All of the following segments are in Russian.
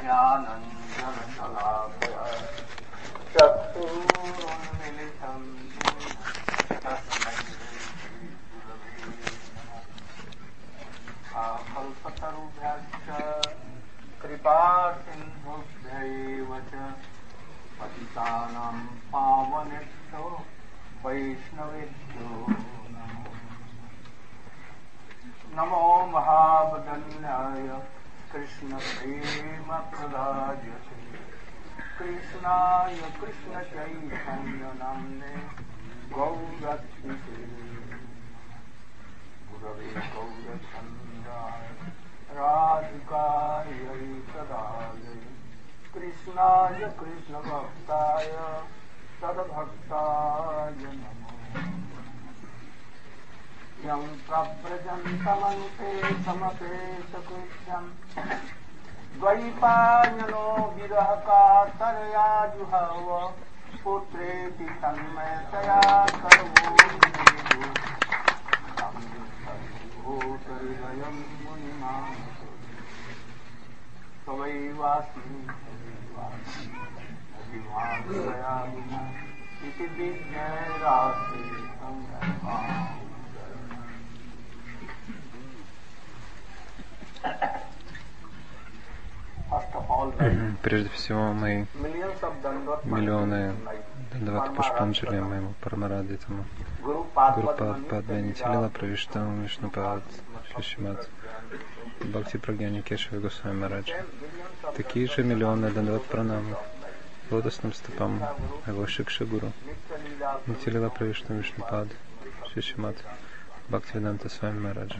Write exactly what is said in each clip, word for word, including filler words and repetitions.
ज्ञानञ्जनशलाकया चक्षुरुन्मिलितं तस्मै श्रीगुरवे नमः। कल्पतरुभ्यश्च कृपासिन्धुभ्यैव च पतितानां पावनेभ्यो वैष्णवेभ्यो नमो नमो महावदन्याय कृष्णप्रेमप्रदायते कृष्णाय कृष्णचैतन्यनाम्ने गौरक्षिते गुरवे गौरचन्द्राय राधिकायै तदायै कृष्णाय कृष्णभक्ताय तद्भक्ताय नमो यं प्रव्रजन्तमनुते समपेतकृत्यं द्वैपायनो विरहकातरया जुहव पुत्रेति तन्मयतया सर्वोदयं मुनिमानसो तवैवास्मि अभिमानया इति विज्ञारासि Прежде всего, мои миллионы Дандават Пушпанджали моему Парамарадитаму, Гурупад Падвани Тилила Правиштам Вишнупад Шишимат Бхакти Прагьяни Кешева Госвами Мараджа. Такие же миллионы Дандават Пранамов лотосным стопам его Шикша Гуру Нитилила Правиштам Вишнупад Шишимат Бхакти Веданта Свами Мараджа.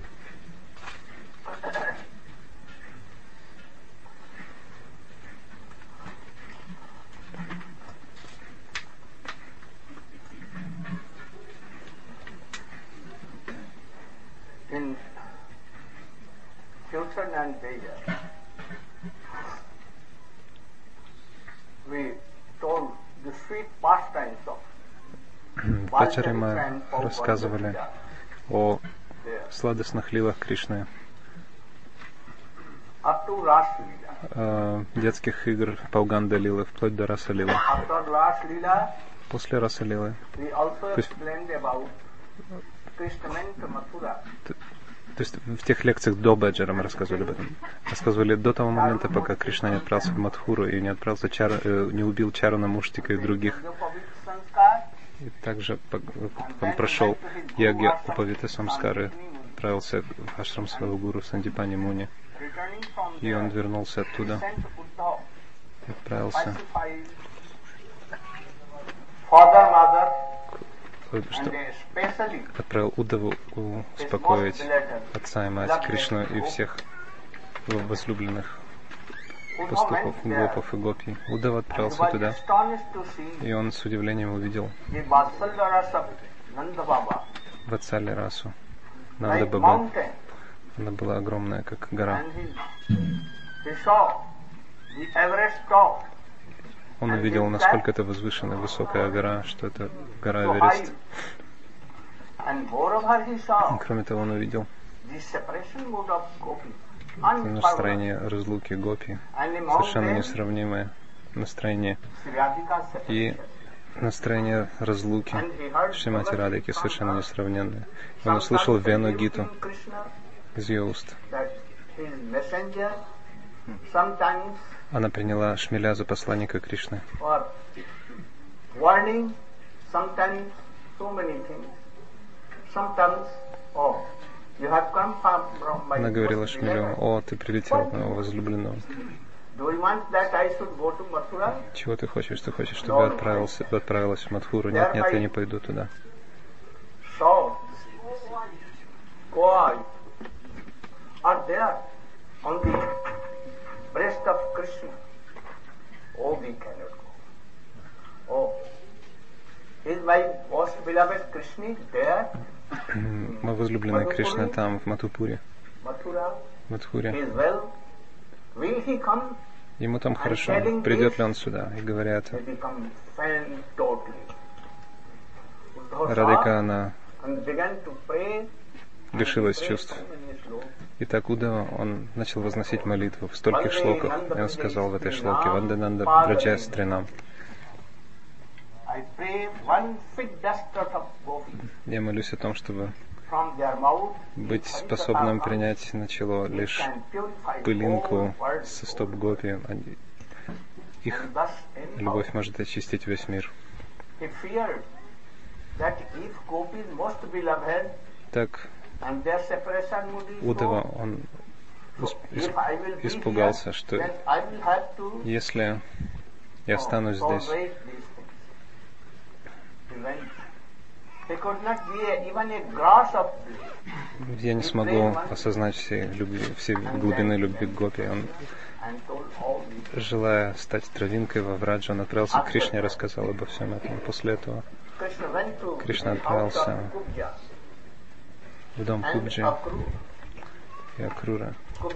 In future and Veda, we told the sweet pastimes of Вначале мы рассказывали о сладостных лилах Кришны, о детских игр Пауганда Лилы, вплоть до Раса Лилы. После Раса Лилы То есть в тех лекциях до Баджара мы рассказывали об этом. Рассказывали до того момента, пока Кришна не отправился в Мадхуру и не отправился Чар, э, не убил Чарана, Муштика и других. И также он прошел Ягья Упавита Самскары, отправился в ашрам своего гуру Сандипани Муни. И он вернулся оттуда и отправился что отправил Удаву успокоить отца и мать Кришну и всех его возлюбленных пастухов, гопов и гопи. Удава отправился туда, и он с удивлением увидел Ватсали Расу, Нанда Баба. Она была огромная, как гора. Он увидел, насколько это возвышенная, высокая гора, что это гора Эверест. И, кроме того, он увидел настроение разлуки гопи, совершенно несравнимое настроение. И настроение разлуки Шримати Радхики совершенно несравненное. Он услышал Вену Гиту из ее уст. Она приняла Шмеля за посланника Кришны. Она говорила Шмелю: «О, ты прилетел от моего возлюбленного. Чего ты хочешь? Ты хочешь, чтобы я отправился, отправилась в Мадхуру? Нет, нет, я не пойду туда». Breast of Krishna. Oh, we cannot go. Oh, is my most beloved Krishna there? Мой возлюбленный Кришна там, в Матхупуре. Мадхуре. Ему там хорошо. Придет ли он сюда? И говорят, Радхика, она лишилась чувств. Итак, Удава, он начал возносить молитву в стольких шлоках, и он сказал в этой шлоке: «Вандананда Браджастринам». Я молюсь о том, чтобы быть способным принять начало лишь пылинку со стоп гопи. Их любовь может очистить весь мир. Так, Удава, он испугался, что если я останусь здесь, я не смогу осознать все, любви, все глубины любви к гопи. Он, желая стать травинкой во Враджа, он отправился к Кришне и рассказал обо всем этом. После этого Кришна отправился в дом Кубджи и Акрура.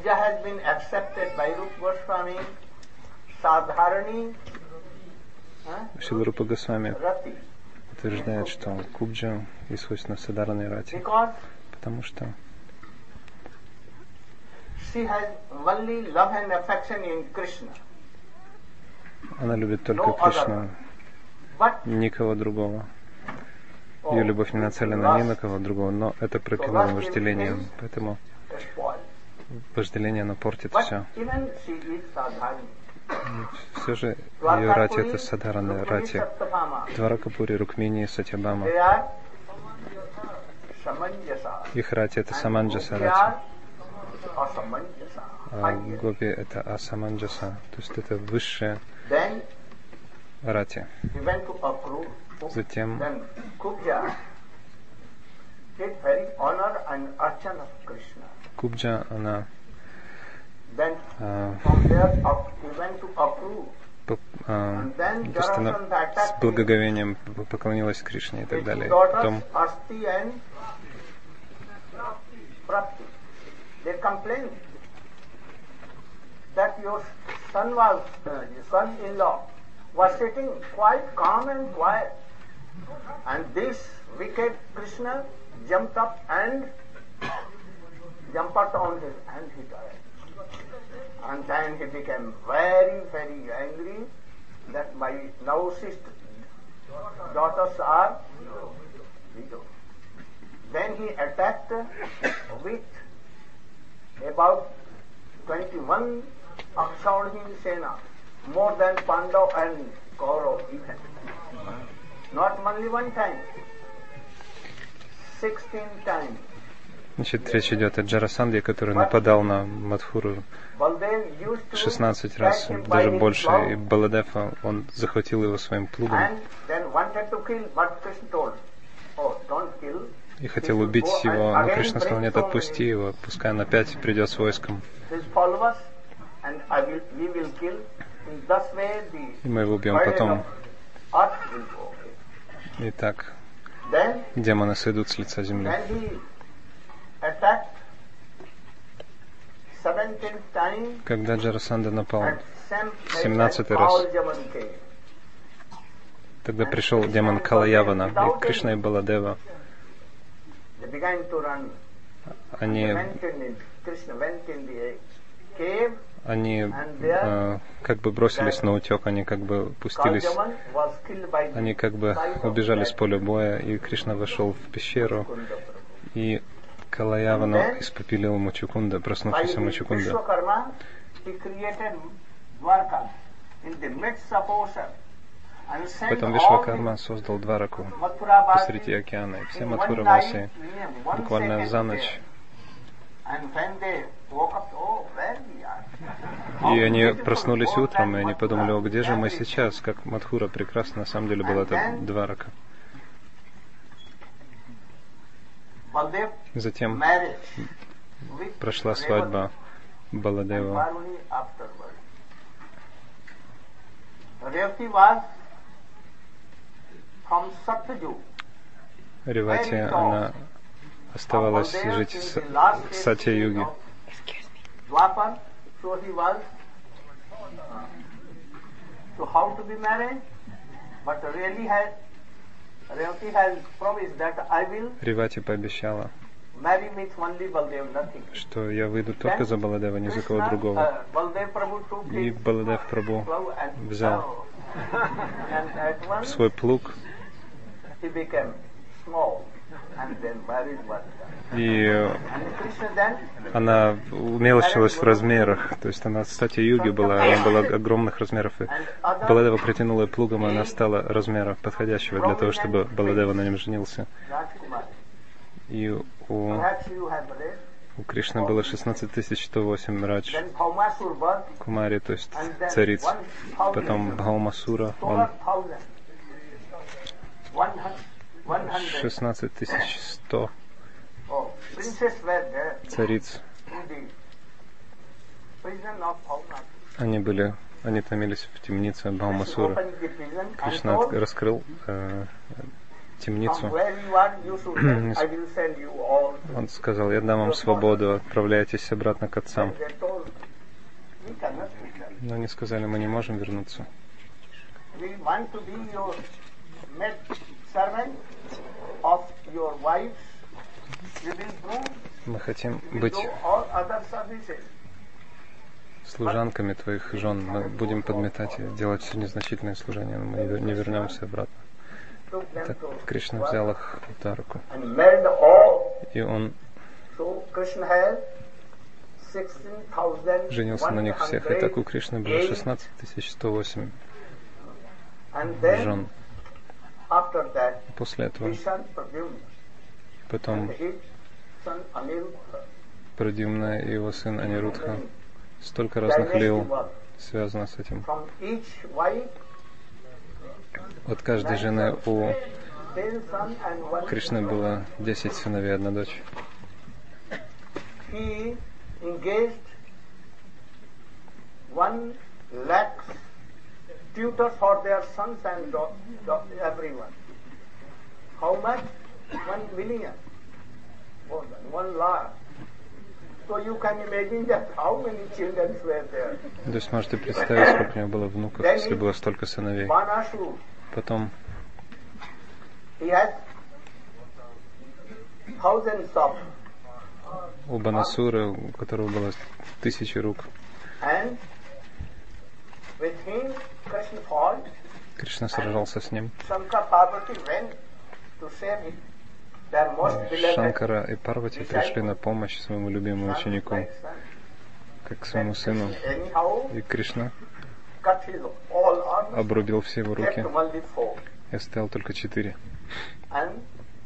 Шрила Рупа Госвами утверждает, что Кубджа исходит на Садарани Рати, потому что она любит только Кришну, никого другого. Ее любовь не нацелена ни на кого другого, но это пропитано вожделением, поэтому вожделение, оно портит все. Все же ее рати — это Садарана Рати. Дваракапури, Рукмини, Сатьябама. Их рати — это Саманджаса Рати. А гопи — это Асаманджаса, то есть это высшее рати. Затем Кубджа, она а, по, а, то есть она с благоговением поклонилась Кришне и так далее. Потом that your son was, uh, son-in-law was sitting quite calm and quiet, and this wicked Krishna jumped up and jumped on his and he died. And then he became very, very angry that my now sister daughters are widows. Then he attacked with about twenty-one Akshaudhi Sena, more than Pandav and Kaurav even. Not only one time, sixteen times. Значит, речь идет о Джарасандхе, который нападал на Мадхуру шестнадцать раз, даже больше, и Баладефа, он захватил его своим плугом и хотел убить его, но Кришна сказал: нет, отпусти его, пускай он опять придет с войском, и мы его убьем потом. Итак, демоны сойдут с лица земли. Когда Джарасандха напал семнадцатый раз, тогда пришел демон Калаявана, и Кришна и Баладева, они, они э, как бы бросились на утек, они как бы пустились, они как бы убежали с поля боя, и Кришна вошел в пещеру, и Калаявану испопилил Мучукунда, проснувшийся Мучукунда. Потом Вишвакарма создал Двараку посреди океана, и все Мадхураваси буквально за ночь. И они проснулись утром, и они подумали: о, где же мы сейчас? Как Мадхура прекрасна, на самом деле была это Дварака. Затем прошла свадьба Баладева. Ревати, она оставалась жить в Сатья-юге. Ревати пообещала, marry with only Baldev, nothing. что я выйду только за Баладева, ни за кого Krishna, другого. uh, Baldev Prabhu took И his Баладев Прабху plough and взял plough. And at once свой плуг he became small and then married Baldev. и And Krishna then она уменьшилась в размерах, то есть она, кстати, юги была, она была огромных размеров, и Баладева притянула плугом, и она стала размера подходящего для того, чтобы Баладева на нем женился. Rajkumar. И у, Perhaps you have read. у Кришны было шестнадцать тысяч сто восемь радж Then Bhaumasur birth, Кумари, то есть and then цариц. one thousand, Потом Бхаумасура, four он thousand, one hundred, one hundred. шестнадцать тысяч сто Oh, princes were there цариц. in the prison of Bhaumasur. Они были, они томились в темнице Krishna Бхаумасуры. opened the prison and Кришна told, раскрыл э, from темницу. where you are, you should send, I will send you all to. Он сказал, я дам вам свободу, отправляйтесь обратно к отцам. They told, we cannot return. Но они сказали, мы не можем вернуться. We want to be your maid servant of your wives. You will groom, Мы хотим you will быть do all other services. служанками твоих жен. Мы будем подметать и делать все незначительные служения, но мы не вер- не вернемся обратно. Took them Так to Кришна взял их за руку. and married all. И он So Krishna had sixteen thousand женился на них всех. И так у Кришны было шестнадцать тысяч сто восемь And then жен. after that, После этого his son Pradyumna потом and his son Aniruddha. Прадьюмна и его сын Анирудха. Столько разных лил Dynasty was связано с этим. from each wife, От каждой жены у ten son and one Кришны было десять сыновей, одна дочь. he engaged one lakh tutors for their sons and da- da- everyone. How much? One million. More than one lakh. So you can imagine that how many children were there. То есть можете представить, сколько у него было внуков, если было столько сыновей. Banasur, Потом he had thousands of, у Банасуры, у которого было тысячи рук, and with him Krishna fought. Кришна сражался с ним. Shankar Parvati went to save him. Their most beloved Шанкара и Парвати пришли на помощь своему любимому son, ученику, like son. как к своему сыну. Anyhow, И Кришна cut his all arms, обрубил все его left руки only four. и оставил только четыре. And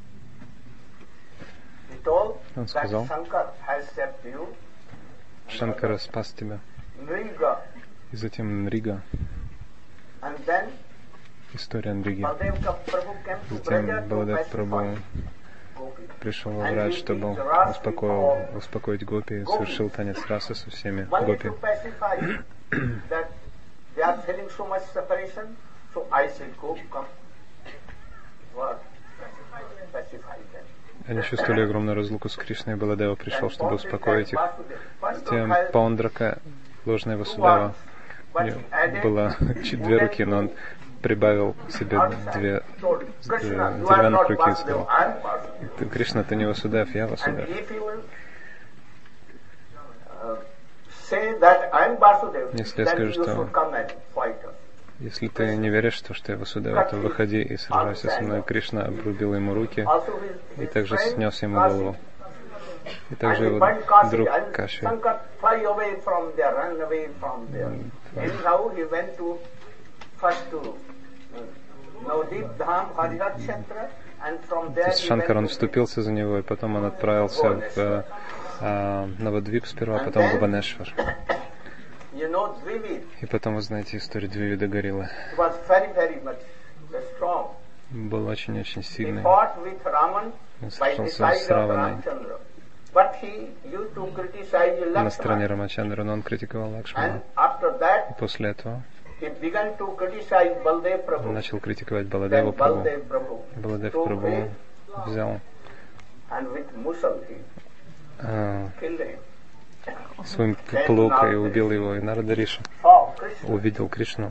he told Он that сказал, Shankar has saved you. Шанкара спас тебя. Nriga. И затем Нрига, And then история Нриги. Baldev Prabhu came to Затем Braja to Баладев Прабху pacify Gopi. пришел в Врач, чтобы успокоил, успокоить Гопи, и совершил танец расы со всеми Only Гопи. to pacify that they are feeling so much separation, so I said, go, come. What? Pacify them. Они чувствовали огромную разлуку с Кришной, и Баладева пришел, чтобы успокоить их. Затем Затем Паундрака, ложная Васудева, у него было чуть две руки, но он прибавил себе две э, деревянных руки и сказал, «Ты, Кришна, ты не Васудев, я Васудев». Если я скажу, что если ты не веришь в то, что я Васудева, то выходи и сражайся со мной. Кришна обрубил ему руки и также снес ему голову. И также его друг Каши. То есть Шанкар, он вступился за него, и потом он отправился в э, Навадвип сперва, а потом в Бхуванешвар. И потом вы знаете историю Двивида Гориллы. Был очень-очень сильный. Он сражался с Раваной на стороне Рамачандры, но он критиковал Лакшмана. И после этого он начал критиковать Баладеву Прабху. Баладев Прабху взял э, свой плуг и убил его, и Нарада Риши увидел Кришну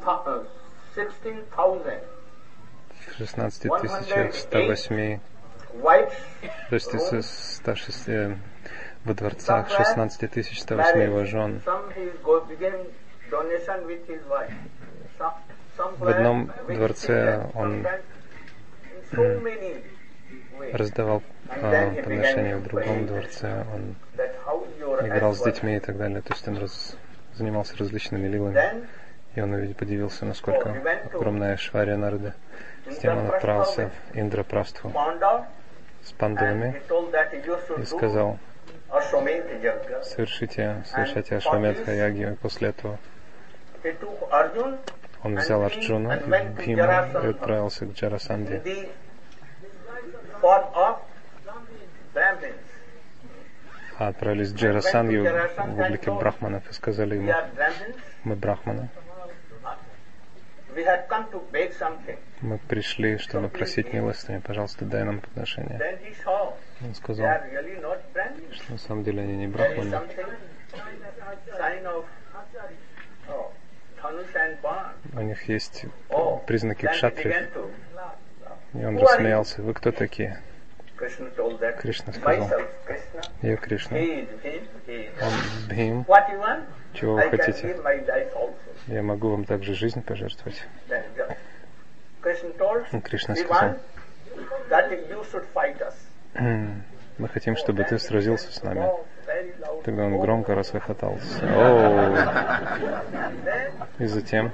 в шестнадцати тысячах ста восьми white То есть из rooms, ста шести, во дворцах шестнадцати тысяч сто восемь его жен. some he go begin donation with his wife. Some, В somewhere одном with дворце children, он sometimes in so many ways. раздавал а, подношения, в другом дворце он That how your играл с effort. детьми и так далее. То есть он раз, занимался различными лилами. Then И он увидел, подивился, насколько огромная швария народа. С тем он отправился в Индрапрастху found out с and пандавами he told that you should и do сказал: Ashwamedha Yajna. совершите, совершайте Ашвамедха ягью. И после этого He took Arjun он взял Арджуну и Бхима и отправился к in Джарасанде. the form of Brahmins. А отправились к Джарасанде в облике брахманов и сказали We ему: are Brahmins. мы брахманы, We had come to beg something. мы пришли, чтобы просить милостыню, пожалуйста, дай нам подношение. Then he saw Он they сказал, are really not Brahmins. что на самом деле они не There is брахманы. something sign of oh, Dhanush and Ban. У них есть Oh, признаки then he кшатриев. began to. И он Who are you? рассмеялся: вы кто такие? Krishna told that. Кришна сказал: Myself, Krishna. я Кришна. He is him. He is. Он Бхим. What you want? Чего вы I can хотите? give my life also. Я могу вам также жизнь пожертвовать. Then the- Krishna told, И Кришна we сказал: want that you should fight us. мы хотим, чтобы ты сразился с нами. Oh, very loud. Тогда он Oh. громко расхохотался. О! Then И затем,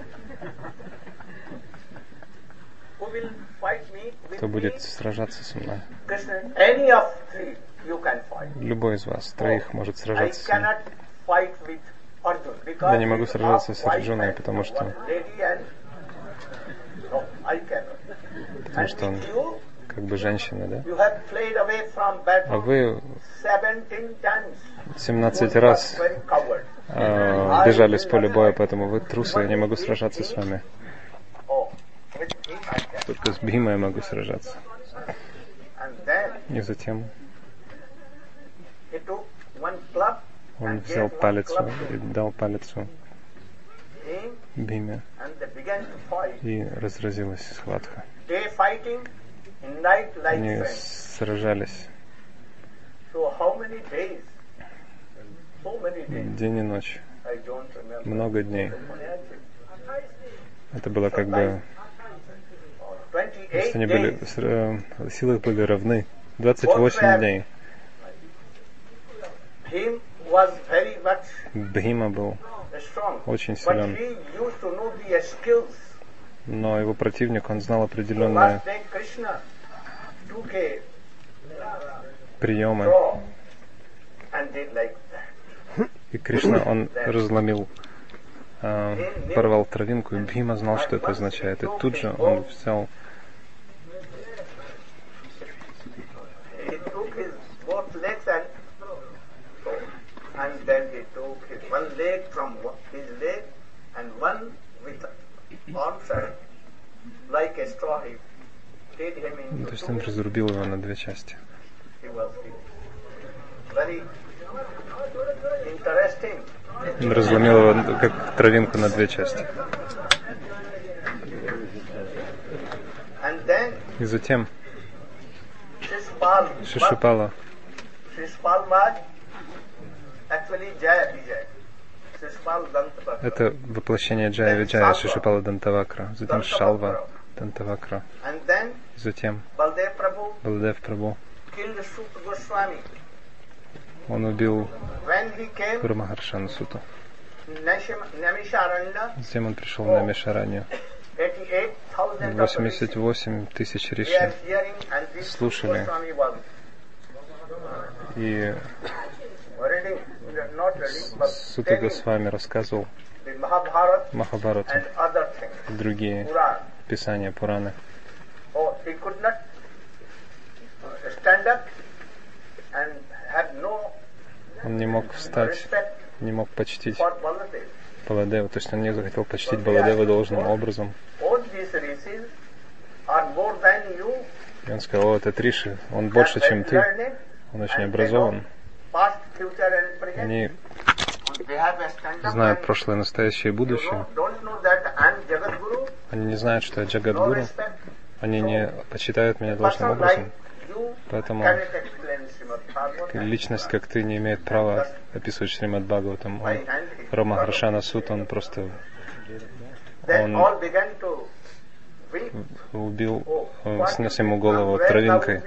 who will fight me with кто me? будет сражаться со мной? Krishna, any of three you can fight. Любой из вас, троих, может I сражаться со мной. cannot fight with Arjun because Я не могу he's сражаться half с white Арджуной, man, потому что- one lady and- No, I cannot. Потому And что он with you, как бы женщина, да? you have played away from А battle вы seventeen times. семнадцать You раз are very coward. э, бежали с поля боя, поэтому вы трусы, я не могу сражаться с вами. Oh, with him I can. Только с Бхимой я могу сражаться. And then И затем he took one club он and взял gave one палицу club и to дал палицу him, Бхиме, and they began to fight. и разразилась схватка. They fighting, in night like Они friends. сражались So how many days? So many days. день и ночь, I don't remember. много дней. Это было как бы, twenty-eight если они были, days. с- э, силы их были равны. двадцать восемь дней. Him was very much Бхима был, strong. Очень But силен. he used to know the skills. но его противник, он знал So определенные last day Krishna took a приемы. straw and did like that. И Кришна, он разломил, э, порвал травинку, и Бхима знал, что это означает. И тут же он взял, He took his both legs and and then he took his one leg from one- his leg and one with arms and like a straw he did him то into есть two. он разрубил его на две части. He was very interesting. Он разломил его как травинку на две части. And then И затем Shishpal, Шишупала, Shishpal was actually Jaya Vijay. Shishpal Dantavakra. это воплощение Джая Виджая, Шишупала Дантавакра, затем Шалва Дантавакра, And then затем Baldev Prabhu Баладев Прабhu. killed Suta Goswami. Он убил When he came, Гуру Махаршану Суту. Nashim- Namisharanya, Затем он пришел на Мишаранью. eighty-eight thousand of восемьдесят the восемь тысяч rishis, they риши. are hearing and this Слушали. Goswami was И reading, not reading, but Сута telling Госвами рассказывал the Mahabharata Махабхарату and other things. и другие Puran. писания Пураны. Oh, he could not uh, stand up and had no Он не мог встать, respect не мог почтить for Baladev. Баладева, то есть он не захотел почтить Баладева должным образом. All these rishis are more than you. И он сказал: о, этот Риши, он They больше, are чем very ты, learned, он очень and they образован. know Past, future and present. Они They have a stand-up знают and прошлое, настоящее и you будущее. know, don't know that I'm Jagadguru. Они не знают, что я No Джагадгуру. respect. Они не почитают меня должным Person образом. like Поэтому личность, как ты, не имеет права описывать Шримад Бхагаватам. Он, Рама Харшана Суд, он просто он убил, он снес ему голову травинкой.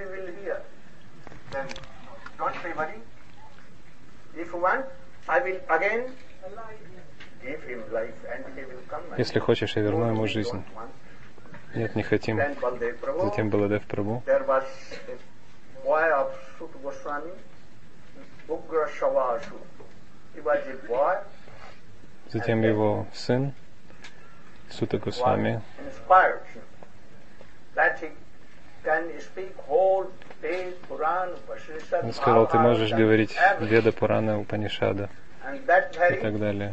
Если хочешь, я верну ему жизнь. Нет, не хотим. Затем Баладев Прабху. Затем его сын, Сута Госвами, он сказал, ты можешь говорить Веда, Пурана, Упанишада и так далее.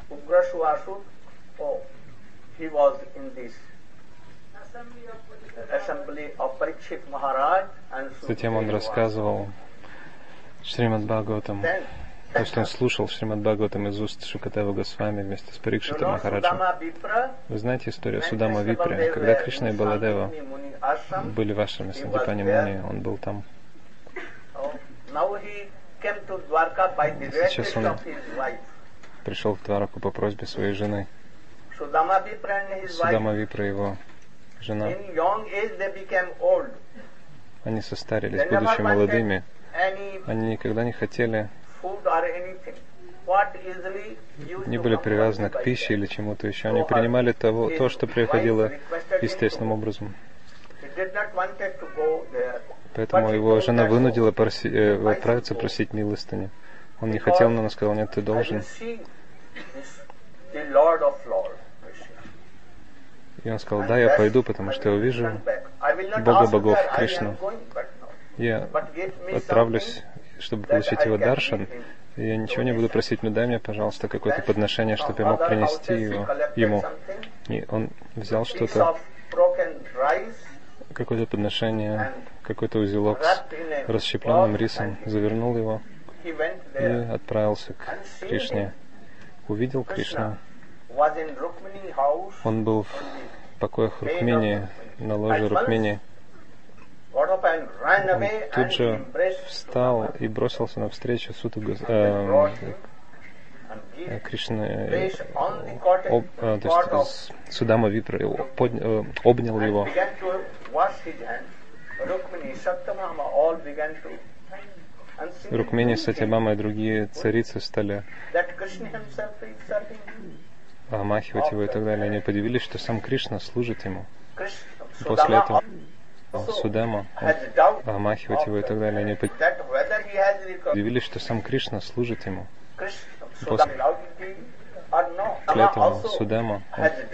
Затем он рассказывал Шримад Бхагаватам, то, что он слушал Шримад Бхагаватам из уст Шукадева Госвами вместе с Парикшитом Махараджем. Вы знаете историю Судама Випры? Когда Кришна и Баладева были в ашраме Сандипани Муни, он был там. Сейчас он пришел в Двараку по просьбе своей жены. Судама Випра, его жена. Они состарились, будучи молодыми. Они никогда не хотели, не были привязаны к пище или чему-то еще. Они принимали того, то, что приходило естественным образом. Поэтому его жена вынудила проси, э, отправиться просить милостыни. Он не хотел, но она сказала, нет, ты должен. И он сказал, да, я пойду, потому что я увижу Бога богов Кришну. Я отправлюсь, чтобы получить его даршан. И я ничего не буду просить, но дай мне, пожалуйста, какое-то подношение, чтобы я мог принести его ему. И он взял что-то, какое-то подношение, какой-то узелок с расщепленным рисом, завернул его и отправился к Кришне. Увидел Кришну. Он был в покоях Рукмини, на ложе Рукмини. Он тут же встал и бросился навстречу Суту э, э, Кришны, э, об, э, то есть Судама Випра, э, обнял его. Рукмини, Сатябама и другие царицы стали омахивать его и так далее. Они подивились, что сам Кришна служит ему. После этого Судама, он омахивать его и так далее. Они подивились, что сам Кришна служит ему. После этого Судама,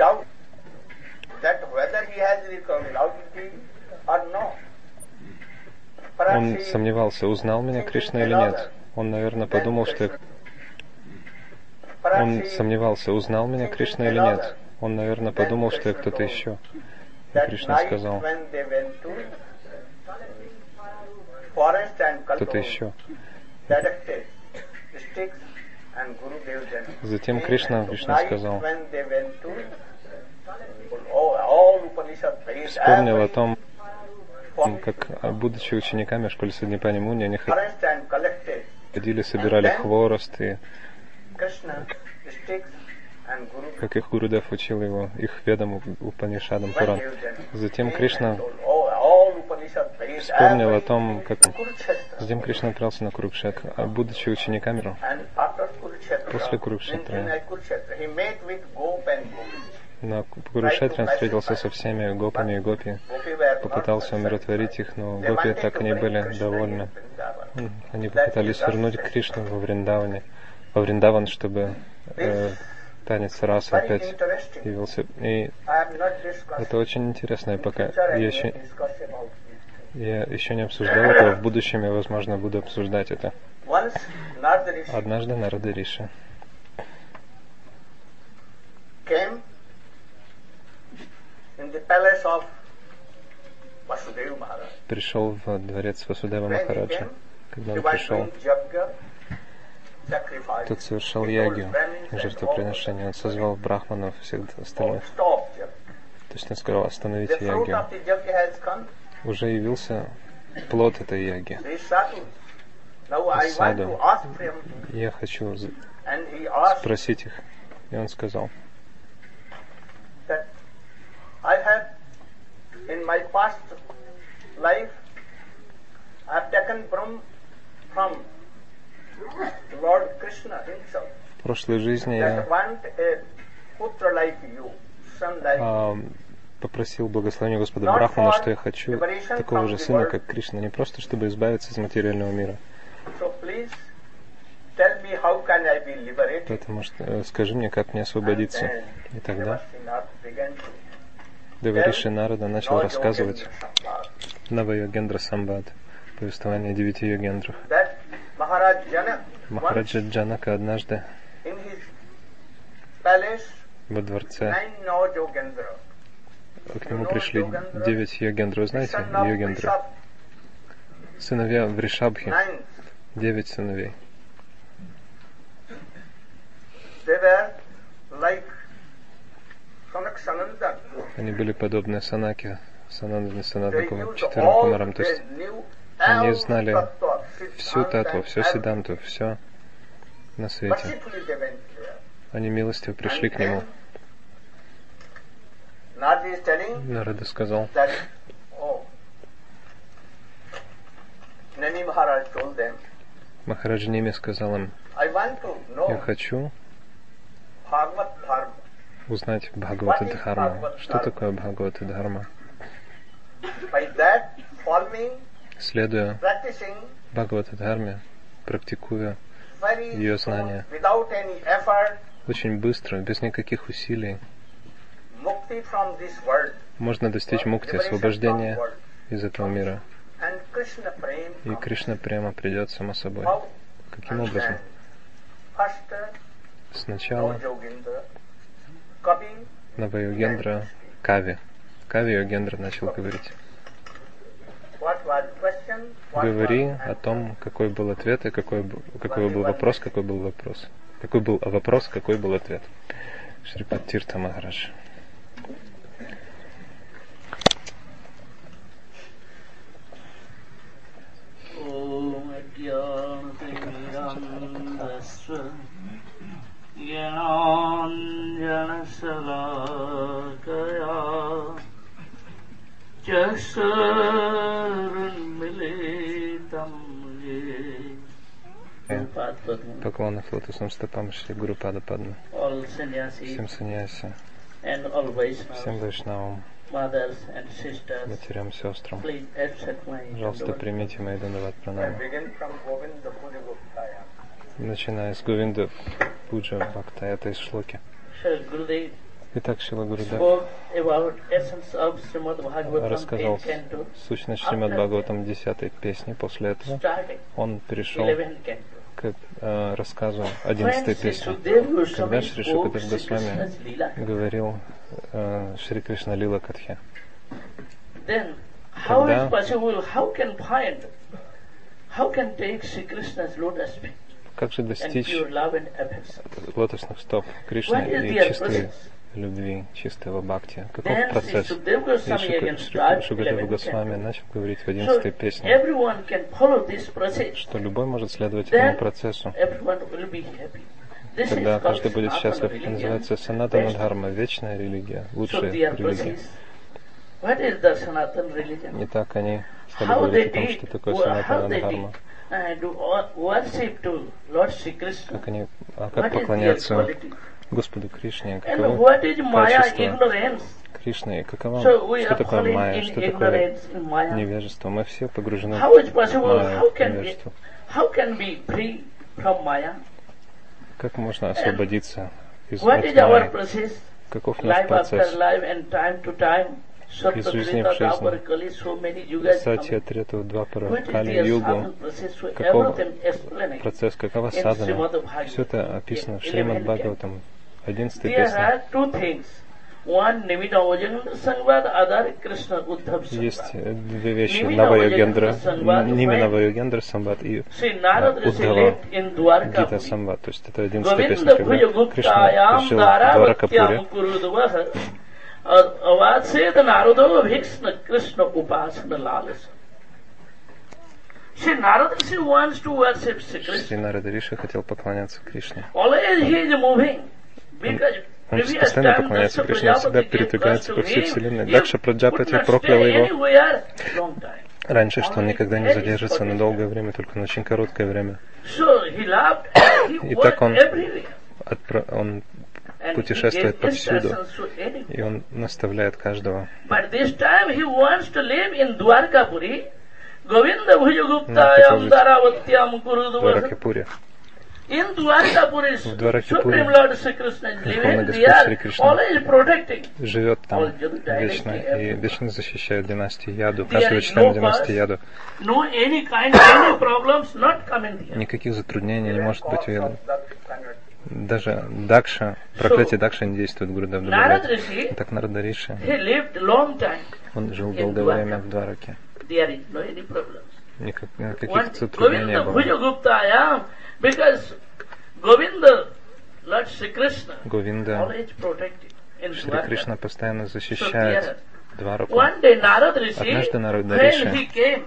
он, он сомневался, узнал меня Кришна или нет. Он, наверное, подумал, что я... Он сомневался, узнал меня Кришна или нет. Он, наверное, подумал, что я кто-то еще. И Кришна сказал, кто-то еще. Затем Кришна, Кришна сказал, вспомнил о том, как, будучи учениками в школе Сандипани Муни, они ходили, собирали хворост, и как их Гурудев учил его, их ведам, Упанишадам, Пуран. Затем Кришна вспомнил о том, как затем Кришна отправился на Курукшетру, а будучи учениками, после Курукшетры, на Курукшетре он встретился со всеми гопами и гопи, попытался умиротворить их, но гопи так и не были довольны. Они попытались вернуть Кришну во Вриндаване, во Вриндаван, чтобы э, танец раса опять явился. И это очень интересно, я пока я еще, я еще не обсуждал этого, в будущем я, возможно, буду обсуждать это. Однажды Нарада Риши пришел в дворец Васудева Махараджа. Когда он пришел, тот совершал ягью, жертвоприношение. Он созвал брахманов и всех остальных. То есть он сказал, остановите ягью. Уже явился плод этой яги. Саду. Я хочу спросить их. И он сказал, в прошлой жизни я а, попросил благословения Господа Брахмана, что я хочу такого же сына, как Кришна, не просто чтобы избавиться из материального мира. Поэтому что, скажи мне, как мне освободиться. И тогда Девариши Нарада начал рассказывать Нава-йогендра Самбад, повествование о девяти йогендрах. Махараджа Джанака однажды во дворце к нему пришли девять йогендров. Вы знаете йогендры? Сыновья Вришабхи. Девять сыновей. Они были подобны Санаке, Санандане, Санатаку, четырем кумарам. То есть они знали всю татву, всю сиданту, все на свете. Они милостиво пришли к нему. Нарада сказал, Махарадж Ними сказал им, я хочу узнать Бхагавата Дхарму. Что такое Бхагавата Дхарма? Следуя Бхагавата Дхарме, практикуя ее знания, очень быстро, без никаких усилий, можно достичь мукти, освобождения из этого мира. И Кришна прямо придет само собой. Каким образом? Сначала Нава-йогендра Кави. Кави-йогендра начал говорить. Говори о том, какой был ответ и какой, какой был вопрос, какой был вопрос. Какой был вопрос, какой был ответ. Шрипад Тиртха Махарадж. Поклоны к лотосным стопам Шри Гуру Пада Падма, всем саньяси, всем вайшнавам, матерям, сестрам. Пожалуйста, примите мои дандават пранамы. Начиная с Говинда Пуджа Бхакта, это из шлоки. Итак, Шрила Гурудев рассказал сущность Шримад Бхагаватам десятой песни. После этого он перешел к э, рассказу одиннадцатой песни. Когда Шри Шукадев Госвами говорил э, Шри Кришна Лила Катхе, тогда как же достичь лотосных стоп Кришны и чистой любви, чистого бхакти? Каков процесс? И Шукадева Госвами начал говорить в одиннадцатой песне, что любой может следовать этому процессу. Тогда каждый будет счастлив. Это называется Санатана Дхарма, вечная религия, лучшая религия. Итак, они стали говорить о том, что такое Санатана Дхарма. Как они, а как поклоняться Господу Кришне, каково качество Кришны, каково, что такое майя, что такое невежество. Мы все погружены в майю, невежество. Как можно освободиться из майи? Каков наш процесс? Из жизни в жизнь. Сатья, Трету, Двапара, Кали, Югу. Каков процесс, какова садхана? Все это описано в Шримад Бхагаватам, одиннадцатой песне. Есть две вещи: Нава-йогендра, Ними Нава-йогендра Самбад и Уддхава Гита Самбад. То есть это одиннадцатая песня, когда Кришна жил в Дваракапуре. Shri Narada Rishi wants to worship Shri Шри Krishna. Нарада Риши хотел поклоняться Кришне. Always he is moving. Because Он previous постоянно time поклоняется Daksa Кришне, он всегда Prajapati came передвигается first по to всей him. вселенной. He Дакша could Праджапати not проклял stay его anywhere long time. раньше, что он Only никогда не very задержится на short долгое время, только на очень короткое время. So he loved and he И worked так он, everywhere. отпра- он And he путешествует gave повсюду, instructions to anyone. и он наставляет каждого. But this time he wants to live in Dwarkapuri. Govinda Ну, Bhujaguptayam Daravatyam Kurudvasa. Дваракапуре. In Dwarkapuri, В Дваракапуре Supreme Lord Sri Krishna is Верховный living. They Господь Шри are Кришна always protecting. живет там вечно и вечно защищает династию Яду, каждого члена династии Яду. No any kind, any problems not coming here. Никаких затруднений не может быть видно. Даже Дакша, проклятие Дакша не действует, Гурудев Narad добавляет. Rishi, Так Нарада Риши, he lived long time. он жил долгое время в Двараке. There is no any problems. Никак, One никаких затруднений не Govinda было. Bhujaguptayam, because Govinda, Lord Sri Krishna, Говинда, always protected in Шри Dwarka. Кришна постоянно So защищает there, Двараку. one day Narad Rishi, Однажды Нарада when Риши, he came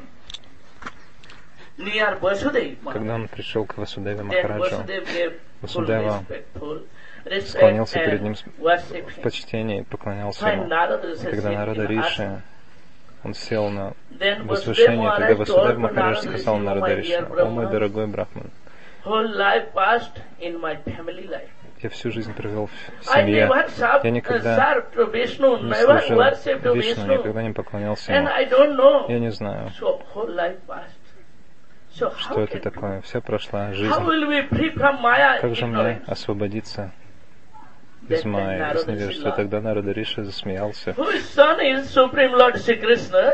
near Vasudeva, когда он пришел к Васудеве then Махараджу, Vasudeva gave full Vasudeva respect, full respect склонился перед ним and worship в him. почтении и поклонялся When ему. Narad Rishi И когда sat Нарада in Риши, asana, он сел на then Vasudeva возвышение, тогда Maharaj Васудев told Махарадж Narad сказал Rishi, Нарада "Oh, my Риши: dear «О мой Brahma, дорогой Брахман, whole life passed in my family life. я всю жизнь провел в I семье, never served, я никогда served to Vishnu, не never служил worshipped to Вишну, Vishnu, никогда не поклонялся and ему. I don't know. Я не знаю, So whole life passed. So how что это can такое. Вся прошла жизнь. how will we free from Maya Как же мне ignorance? освободиться из Then Майи, Narada из невежества? Rishi Тогда Нарада Риши засмеялся. Whose son is Supreme Lord Sri Krishna?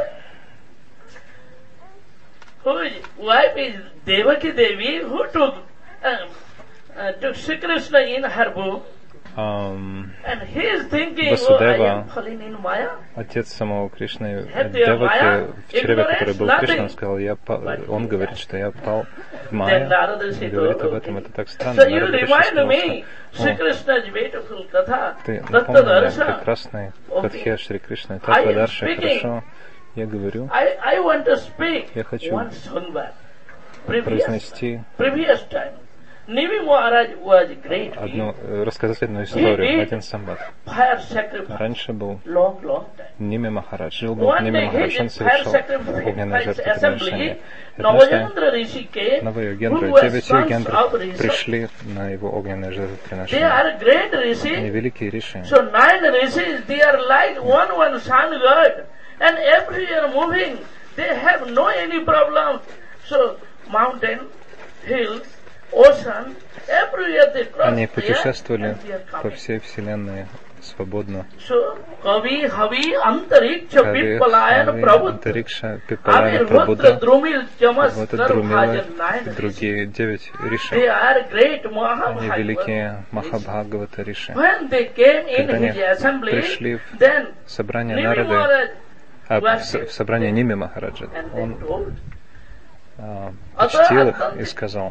Whose wife is Devaki Devi? Who took um, uh, took Sri Krishna in her womb? Ам, And he is thinking, oh, I Vasudeva, am falling in Maya. отец самого Кришны, Have you Деваки, Maya? в чреве, который был Ignorance, Кришна, он nothing. сказал, я пал, But он he говорит, died. что я пал в Then Майя. Narada Rishi Говорит told, об этом, okay. это так странно. So you Нарада Риши remind сказал, me, что Sri «О, Krishna's beautiful katha, ты Tattva напомни мне Darsha. прекрасной Okay. Катхе Шри Кришны, I Татва am Дарши, speaking. хорошо. Я говорю, I, I want to speak Я хочу one sangha. Previous, произнести previous time, Nivi Maharaj was great king. одну, э, рассказать одну историю, один самбат. Fire sacrifice, Раньше был long, long time. Ними Махарадж, жил был One Ними day Махарадж, he он did fire совершил огненное sacrifice жертвоприношение. assembly. Однажды Navajendra Rishi came, who Навайогендры, were девять sons йогендров of Rishi. пришли на его огненное They жертвоприношение. are great Они Rishi. великие риши. So nine rishis, they are like one one sun god, and everywhere moving, they have no any problem. So mountain, hills, ocean, everywhere they cross. Они there, путешествовали and they are по coming. всей вселенной свободно. So Kavi, Havi, Antariksha, Хави, Pipalayan, Хави, Prabhupada, Антарикша, Пипалая, Avirvatra, Прабуда, Drumil, Chamas, вот это Друмила Bhajan, nine и rishis. другие девять They риши. are great Они Mahabhagavata. великие Махабхагавата риши. When they came in Когда они his assembly, пришли в then собрание Nivi народа, Maharaj а, в, с- в собрание Ними Махараджа, and they он told, а, почтил их и сказал: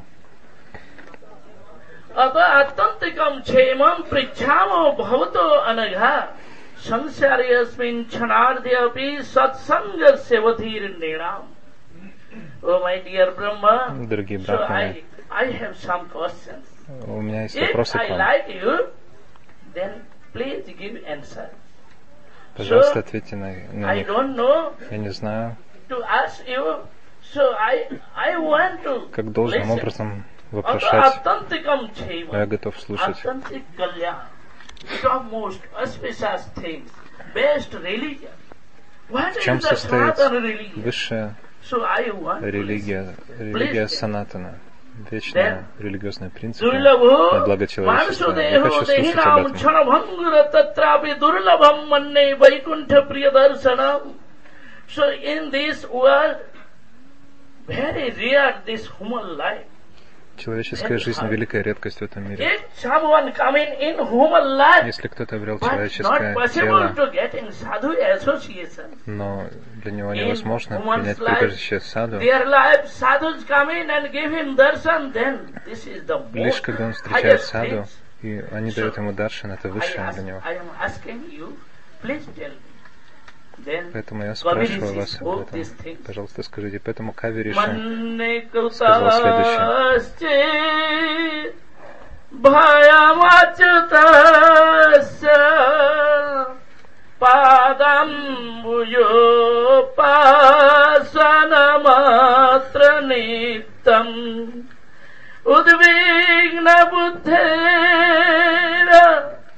अतः अत्यंतिकम क्षेमम पृच्छामो भवतो अनघा संसारेऽस्मिन् क्षणार्धेऽपि सत्संग सेवधीर नृणाम. Oh my dear Brahma, Дорогие so брахманы, I, I have some questions. у меня есть If вопросы I к вам. like you, then please give answer. Пожалуйста, ответьте на, на I них. don't know Я не знаю, to ask you, so I I want to как должным listen. образом अतः вопрошать, अत्यंतिकम но क्षेम я готов слушать. authentic kalyan, topmost auspicious things, best religion. What В is чем the состоит Sanatana religion? высшая So I want to религия, listen. религия Please. Санатана, вечная религиозная принципы на Durlabho благо человечества. Я Mansudeho хочу слушать об Dehinam этом. Chanabhangura Tatrapi Durlabham Manne Vaikuntha Priyadarsanam. So in this world, very rare this human life. Человеческая жизнь — великая редкость в этом мире. If someone come in in human life, Если кто-то обрел but not человеческое possible тело, to get in sadhu association. но для него In невозможно woman's принять life, прибежище саду, their life, sadhus come in and give him darshan, then this is the лишь most когда он встречает highest саду, things. и они дают ему даршан, это I, высшее ask, для него. I am asking you, please tell me, Then Поэтому я Kavi спрашиваю Rishi вас об spoke этом. these things. Пожалуйста, скажите. Поэтому Кави Риши Manne сказал следующее. krutaste bhayamachutasa padam buyo pasanamatra nittam udvigna buddhera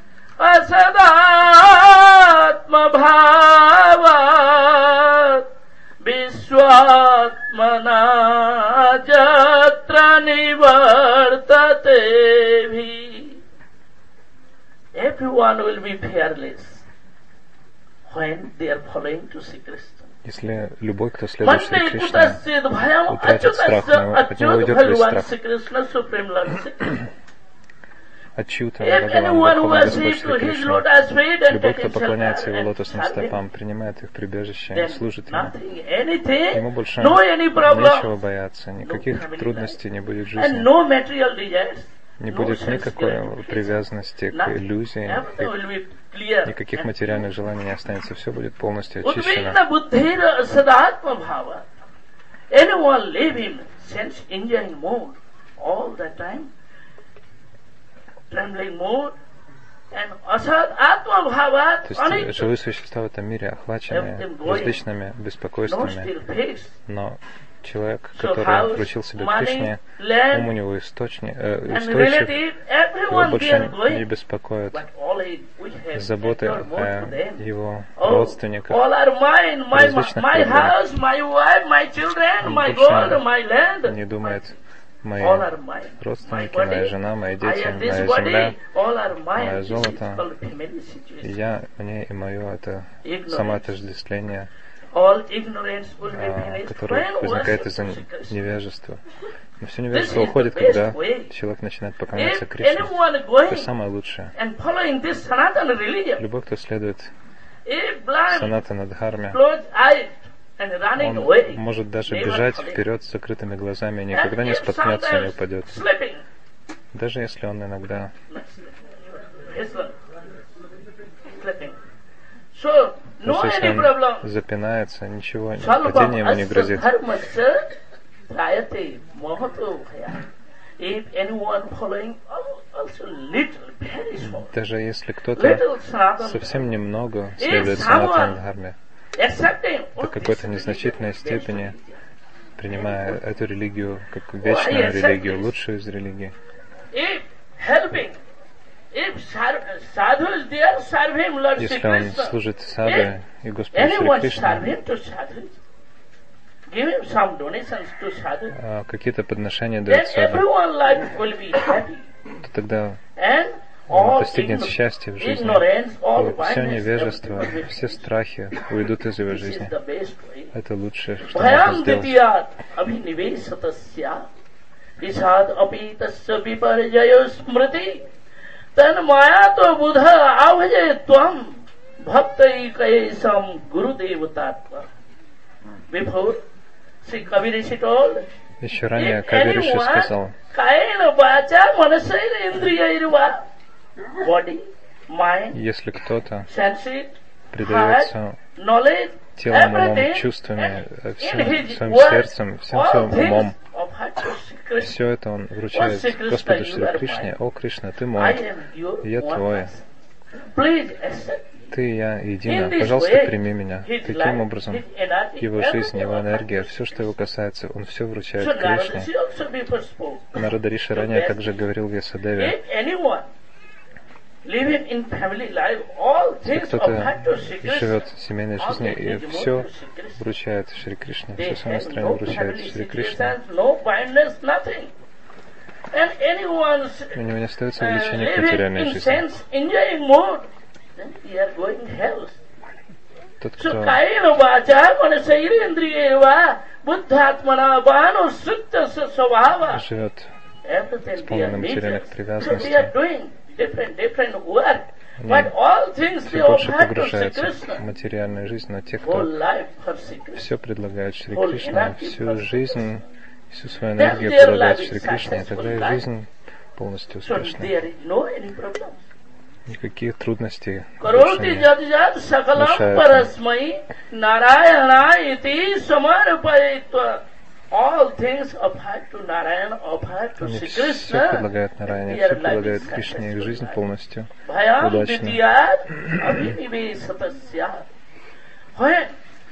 asadatma bhavat vishwatmana jatra nivartate bhi. Everyone will be fearless when they are following to Sri Krishna. Если любой, кто следует Шри Manne Кришне, kutasid bhayam утратит страх, но от него achyut уйдет весь bhagavan страх. Sri Krishna supreme Lord Sri Krishna. Отчюта If Бхагаван, anyone who Верховный has Господь his Шри his Кришна, lotus feet and любой, take кто his поклоняется shelter его and лотосным serve him, стопам, принимает их прибежище и then служит ему, nothing, anything, ему больше no any problem, нечего бояться, никаких family трудностей не будет в and жизни, no material desires, не no будет sense никакой gratification, привязанности к nothing. иллюзии, Everything will be clear. никаких And материальных желаний не останется, все будет полностью очищено. Udvigna buddhira sadatma bhava. Anyone live in sense enjoying mode all the time, trembling mode, and asad atma bhava, То есть живые существа в этом мире охвачены различными no беспокойствами, still face. но человек, So который house, вручил себя money, Кришне, land, ум у него источник, э, and устойчив, relative, его everyone they больше are не going. беспокоит But all I, we have заботы entered more to о them. его Oh, родственниках. all are mine, my, различных my проблемах. house, my wife, my children, Он my больше gold, my land. не думает мои All are mine. My родственники, body, моя жена, мои I дети, am this моя body, земля, all are mine. мое This is золото. called family И situation. я, мне и мое это Ignorance. самоотождествление, All ignorance will be а, finished которое when возникает worship из-за Sri Krishna. невежества. Но все This невежество is the уходит, best когда way. человек начинает поклоняться If Кришне. anyone Это going самое лучшее. and following this Sanatana religion, Любой, кто следует if blind, Санатана Дхарме, closed eyes and running он away, может даже never бежать follow. вперед с закрытыми глазами и And никогда не if споткнется и не sometimes упадет. slipping, Даже если он иногда this one, slipping. So, no даже если any он problem. запинается, ничего, Salvam падение ему не asya грозит. dharmasya trayate mohato bhaya. If anyone following also little, very small, Даже если кто-то little Sanatana, совсем немного if следует Санатана someone Дхарме, accepting до all какой-то this незначительной religion, степени, принимая эту религию как I вечную accept религию, this. лучшую из религий, if helping, if sar- sadhu is there, serve him, Lord Sri если он Krishna. служит саду и Господу Шри Anyone serve Кришне, him to sadhu, give him some donations to sadhu, а какие-то подношения then дают саду, everyone life will be happy. то тогда And он all достигнет igno- счастья в жизни. ignorance, all Все blindness, невежество, everything will be все finished. страхи уйдут из его This is жизни. the best way. Это лучшее, что можно Bhayam сделать. ditiyat abhiniveshatasya visad apitasya viparjayo smriti tan maya to buddha avhaje tvam bhaktai kaesam guru devatatva. Before, Sri Kavi Rishi told, Еще ранее if Кави Риши anyone сказал, kaena vacha manasayra indriyairva, body, mind, если кто-то senses, heart, предается knowledge, телом, умом, everything, чувствами, and всем in his своим word, сердцем, всем all своим things умом, of heart to Sri Krishna. все это он вручает Sri Krishna, Господу you Шри are Кришне. mine. О, Кришна, ты I мой, am your я твой, oneness. Please accept. ты и я едино. In this Пожалуйста, way, прими меня. his Таким life, образом, his energy, его жизнь, everything его of энергия, heart. все, что его касается, он все вручает So Narada Кришне. Rishi also before spoke. Нарада Риши ранее также говорил в Ясадеве, If anyone living in family life, all если things of кто-то heart to Sri Krishna, живет семейной all жизнью things и is все devoted to Sri Krishna. вручает Шри Кришне, They все свое have настроение no вручает family Шри Кришне. situations, no bindness, nothing. And anyone У него не остается uh, влечения к living материальной in жизни. sense enjoying mode, then we are going hell. Тот, So кто kaena vacha manasayra indriyeva buddhatmana vanu sutta svabhava. живет Everything they are исполненным материальных nature. So привязанностей, they are doing different different work. они But all things they все больше offer to Sri погружаются в Krishna. материальную жизнь, но те, Whole кто life for Sri Krishna. все предлагают Шри Whole Кришне, energy всю for Sri жизнь, всю свою Then энергию their предлагают life Шри is Кришне, и successful тогда их life. жизнь полностью So успешна. there is no any problem. Никакие трудности Karoti больше jadjad sakalam мешают. parasmai narayana iti samarpayitva. All things apart to Narayana, apart to Они Sri все Krishna. предлагают Нараяне, все предлагают Кришне, их жизнь полностью Bhayam удачна. ditiyat abhinivesatasya. When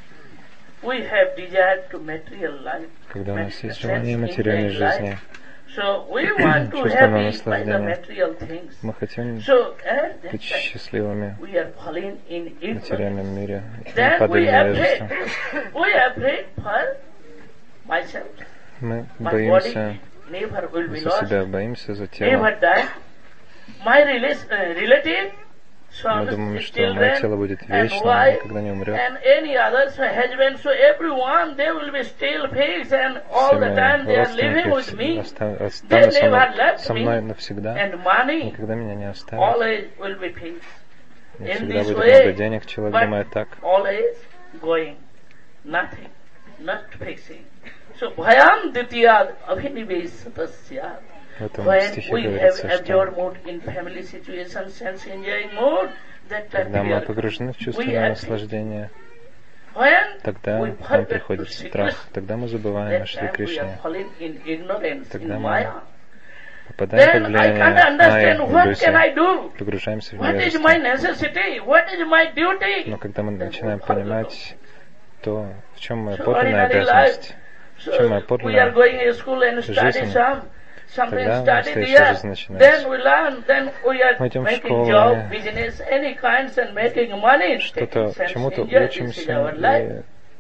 we have desire to material life, Когда у нас есть sense желание материальной enjoying life, жизни, so we want to чувственного happy by the наслаждения, material things. мы хотим So at that быть time, счастливыми we are falling in в ignorance. материальном мире, мы Then падаем we в are невежество. afraid. We are afraid for myself. Мы My боимся body never will be за lost, себя, боимся за never тело. die. My rela- uh, relative, Мы sons, думаем, что мое children, тело будет and вечным, wife, никогда не умрет. and any others, my husband, so everyone, they will be still pigs, and all Все the time мои they are living with родственники me, оста- they останутся never со- left со me, мной навсегда, and money никогда меня не оставят. always will be pigs. И In всегда this будет way, много денег, человек but думает так. always going, nothing, not fixing. So, bhayam ditiyad abhinivesatasya. В этом When стихе we have говорится, что absorbed mood in family situations, sense enjoying mood, that time когда we мы are погружены в we чувственное are наслаждение, when тогда we к нам forget to приходит Shri страх, Krishna, тогда мы забываем о that Шри time we are Кришне, falling in ignorance, Тогда in мы Maya. попадаем под Then I влияние can't Майи, understand what can I иллюзии, do, погружаемся в what is my невежество. necessity, what is my duty. Но когда мы начинаем понимать то, в чем моя So подлинная ordinary обязанность, So в чем моя we are подлинная going to school and study жизнь, some, something тогда study настоящая there. жизнь начинается. Then we learn, then we are Мы идем в making школу, job, мы business, any kinds and making money. что-то, taking sense, чему-то enjoy. This is учимся, our life. и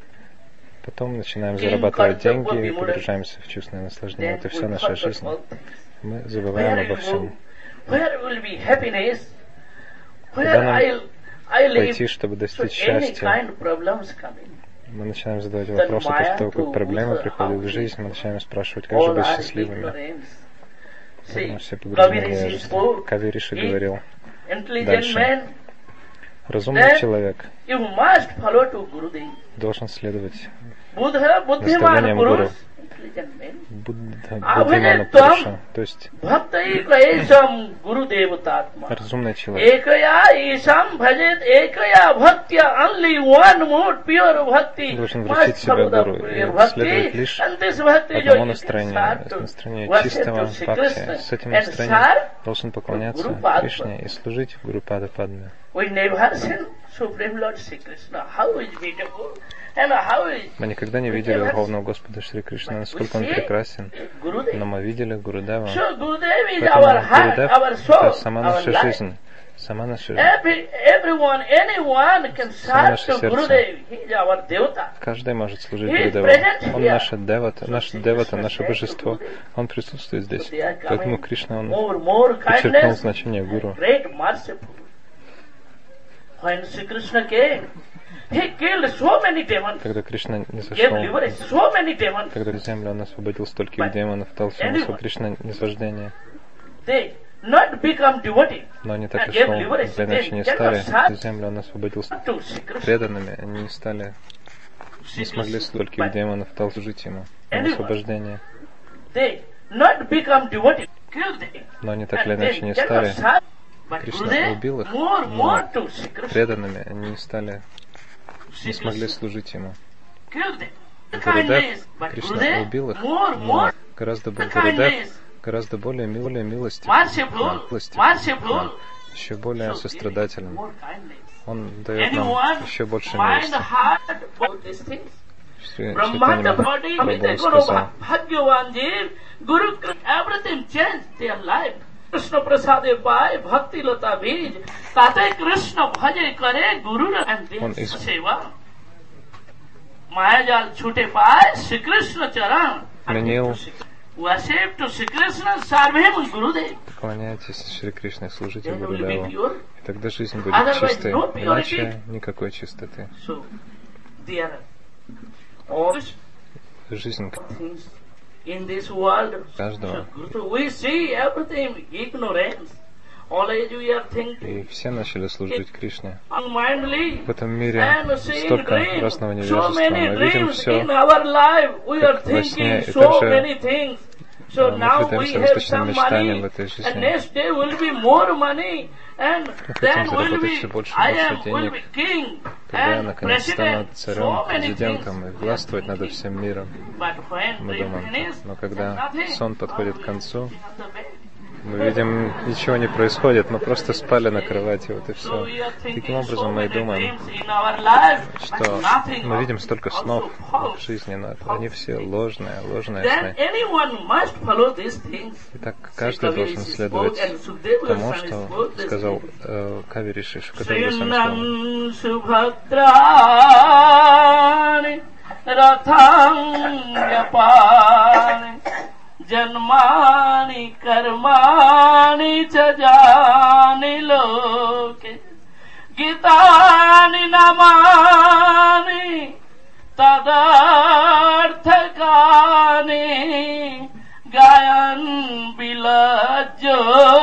потом начинаем Kim зарабатывать Karthik деньги и Bhimura. погружаемся в чувственное наслаждение. Then Это we вся наша forget жизнь. all things. Мы забываем Where обо will всем. go? Where will be happiness? Куда Where нам I'll, I live? пойти, чтобы So достичь any счастья? kind of problems coming. Мы начинаем задавать Then вопросы после Maya того, как to проблемы Buddha, приходят how в жизнь, мы начинаем спрашивать, как же All быть are счастливыми. ignorance. Поэтому See, все погружены в Kabir невежество. spoke, Кави Риши he- говорил, intelligent Дальше. man, разумный Then- человек you must follow to Gurudev. должен следовать Buddha, Buddhiman Наставлением Purus, Гуру. intelligent man. Будда, А Буддхимана вы там- Пуруша, то есть Bhakta ekayam Gurudev Tatma. разумный человек. Ekaya isam bhajet ekaya bhaktya, only one mode, pure bhakti. Должен Must вручить себя follow the Гуру и pure следовать bhakti. лишь And this bhakti одному is настроению, start to настроению worship чистого to Shri бхакти. Krishna. С этим And настроением start должен поклоняться Гуру Падма. Кришне и служить Гуру Пада Падме. We never seen Supreme Lord Shri Krishna. How is beautiful and how is Мы никогда не видели Верховного Господа Шри Кришны, насколько Он прекрасен, но Gurudev. мы видели Гурудева. So Gurudev is Поэтому our heart, Гурудев our — soul, это сама our наша life. жизнь, сама наша жизнь. Every, everyone, anyone can serve наше to сердце. Gurudev. He is our Devata. Каждый может служить He is Гурудеву. present Он here. наша девата, наш So девата, Krishna наше said to божество. Gurudev. Он присутствует здесь. So they are Поэтому coming Кришна, Он more, more подчеркнул kindness, значение Гуру. great merciful. When Sri Krishna came, he killed so many demons, Когда Кришна не gave зашел, liberation, so many demons. когда в землю Он освободил стольких But демонов, дал всему anyone- Кришна низвождение. They not become devotee. Но они так And и gave шел, liberation. иначе They не cannot стали. serve В землю Он освободил to Sri Krishna. преданными, они не стали, Sri не смогли Krishna. стольких But демонов, дал служить Ему. На Anyone. освобождение. they not become devotee. Kill them. Но они так And или they иначе не cannot стали serve. But Кришна Gurudev, убил их, more, но more to Sri Krishna. преданными, они не стали, Sri не смогли Krishna. служить Ему. Kill them. The Гурудев, kindness, but Кришна Gurudev, убил их, more, но more гораздо the более Гурудев, kindness, гораздо более, мил- более милостив, merciful, милостив, merciful. еще более So, сострадателен. more kindness. Он дает нам Anyone, еще больше mind, милости. heart, all these things. Шри Brahmanda Чайтанья body, Прабху Amita Guru сказал, Bhagyavan Dev, Guru Krishna, everything changed their life. Krishna Prasade Pai, Bhakti Lata Bij, Tate Krishna Bhaje Kare, Guru and Он Dev из- Seva. Mayajal Chute Pai, Sri Krishna Charan. Менил. Worship to Sri Krishna, serve him, Gurudev. поклоняйтесь Шри Кришне, служите Then will be Гурудеву. pure. И тогда жизнь будет Otherwise, чистой, no purity. иначе никакой чистоты. So, there are all Жизнь things in this world. каждого. So we see everything ignorance. Always we are thinking И все начали служить Кришне. unmindly В этом мире and seeing столько dreams. разного So невежества. many Мы видим dreams все, in our life. We are как во сне, thinking и so также, many things. So мы now we предаемся have различным some мечтаниям money, в этой and жизни. next day will be more money. And Мы хотим then will заработать be, все больше и I больше am, will денег, be king когда я and наконец стану president, царем, so many президентом и things. властвовать над всем миром. But when Мы dream думаем, finished, но когда nothing. сон подходит к концу, On the bed. мы видим, ничего не происходит, мы просто спали на кровати, вот и So все. we are Таким thinking so образом мы и many думаем, dreams in our life, что but nothing мы видим столько also снов false. в жизни, но это они все ложные, ложные Then сны. anyone must follow these things. Итак, каждый должен следовать тому, что сказал э, Кави Риши, Шукадев Госвами сказал. Srinam Subhadrani Ratham Yapani Janmani Karmani Chajani Loke Gitani Namani Tadarthakani Gayan Bilajo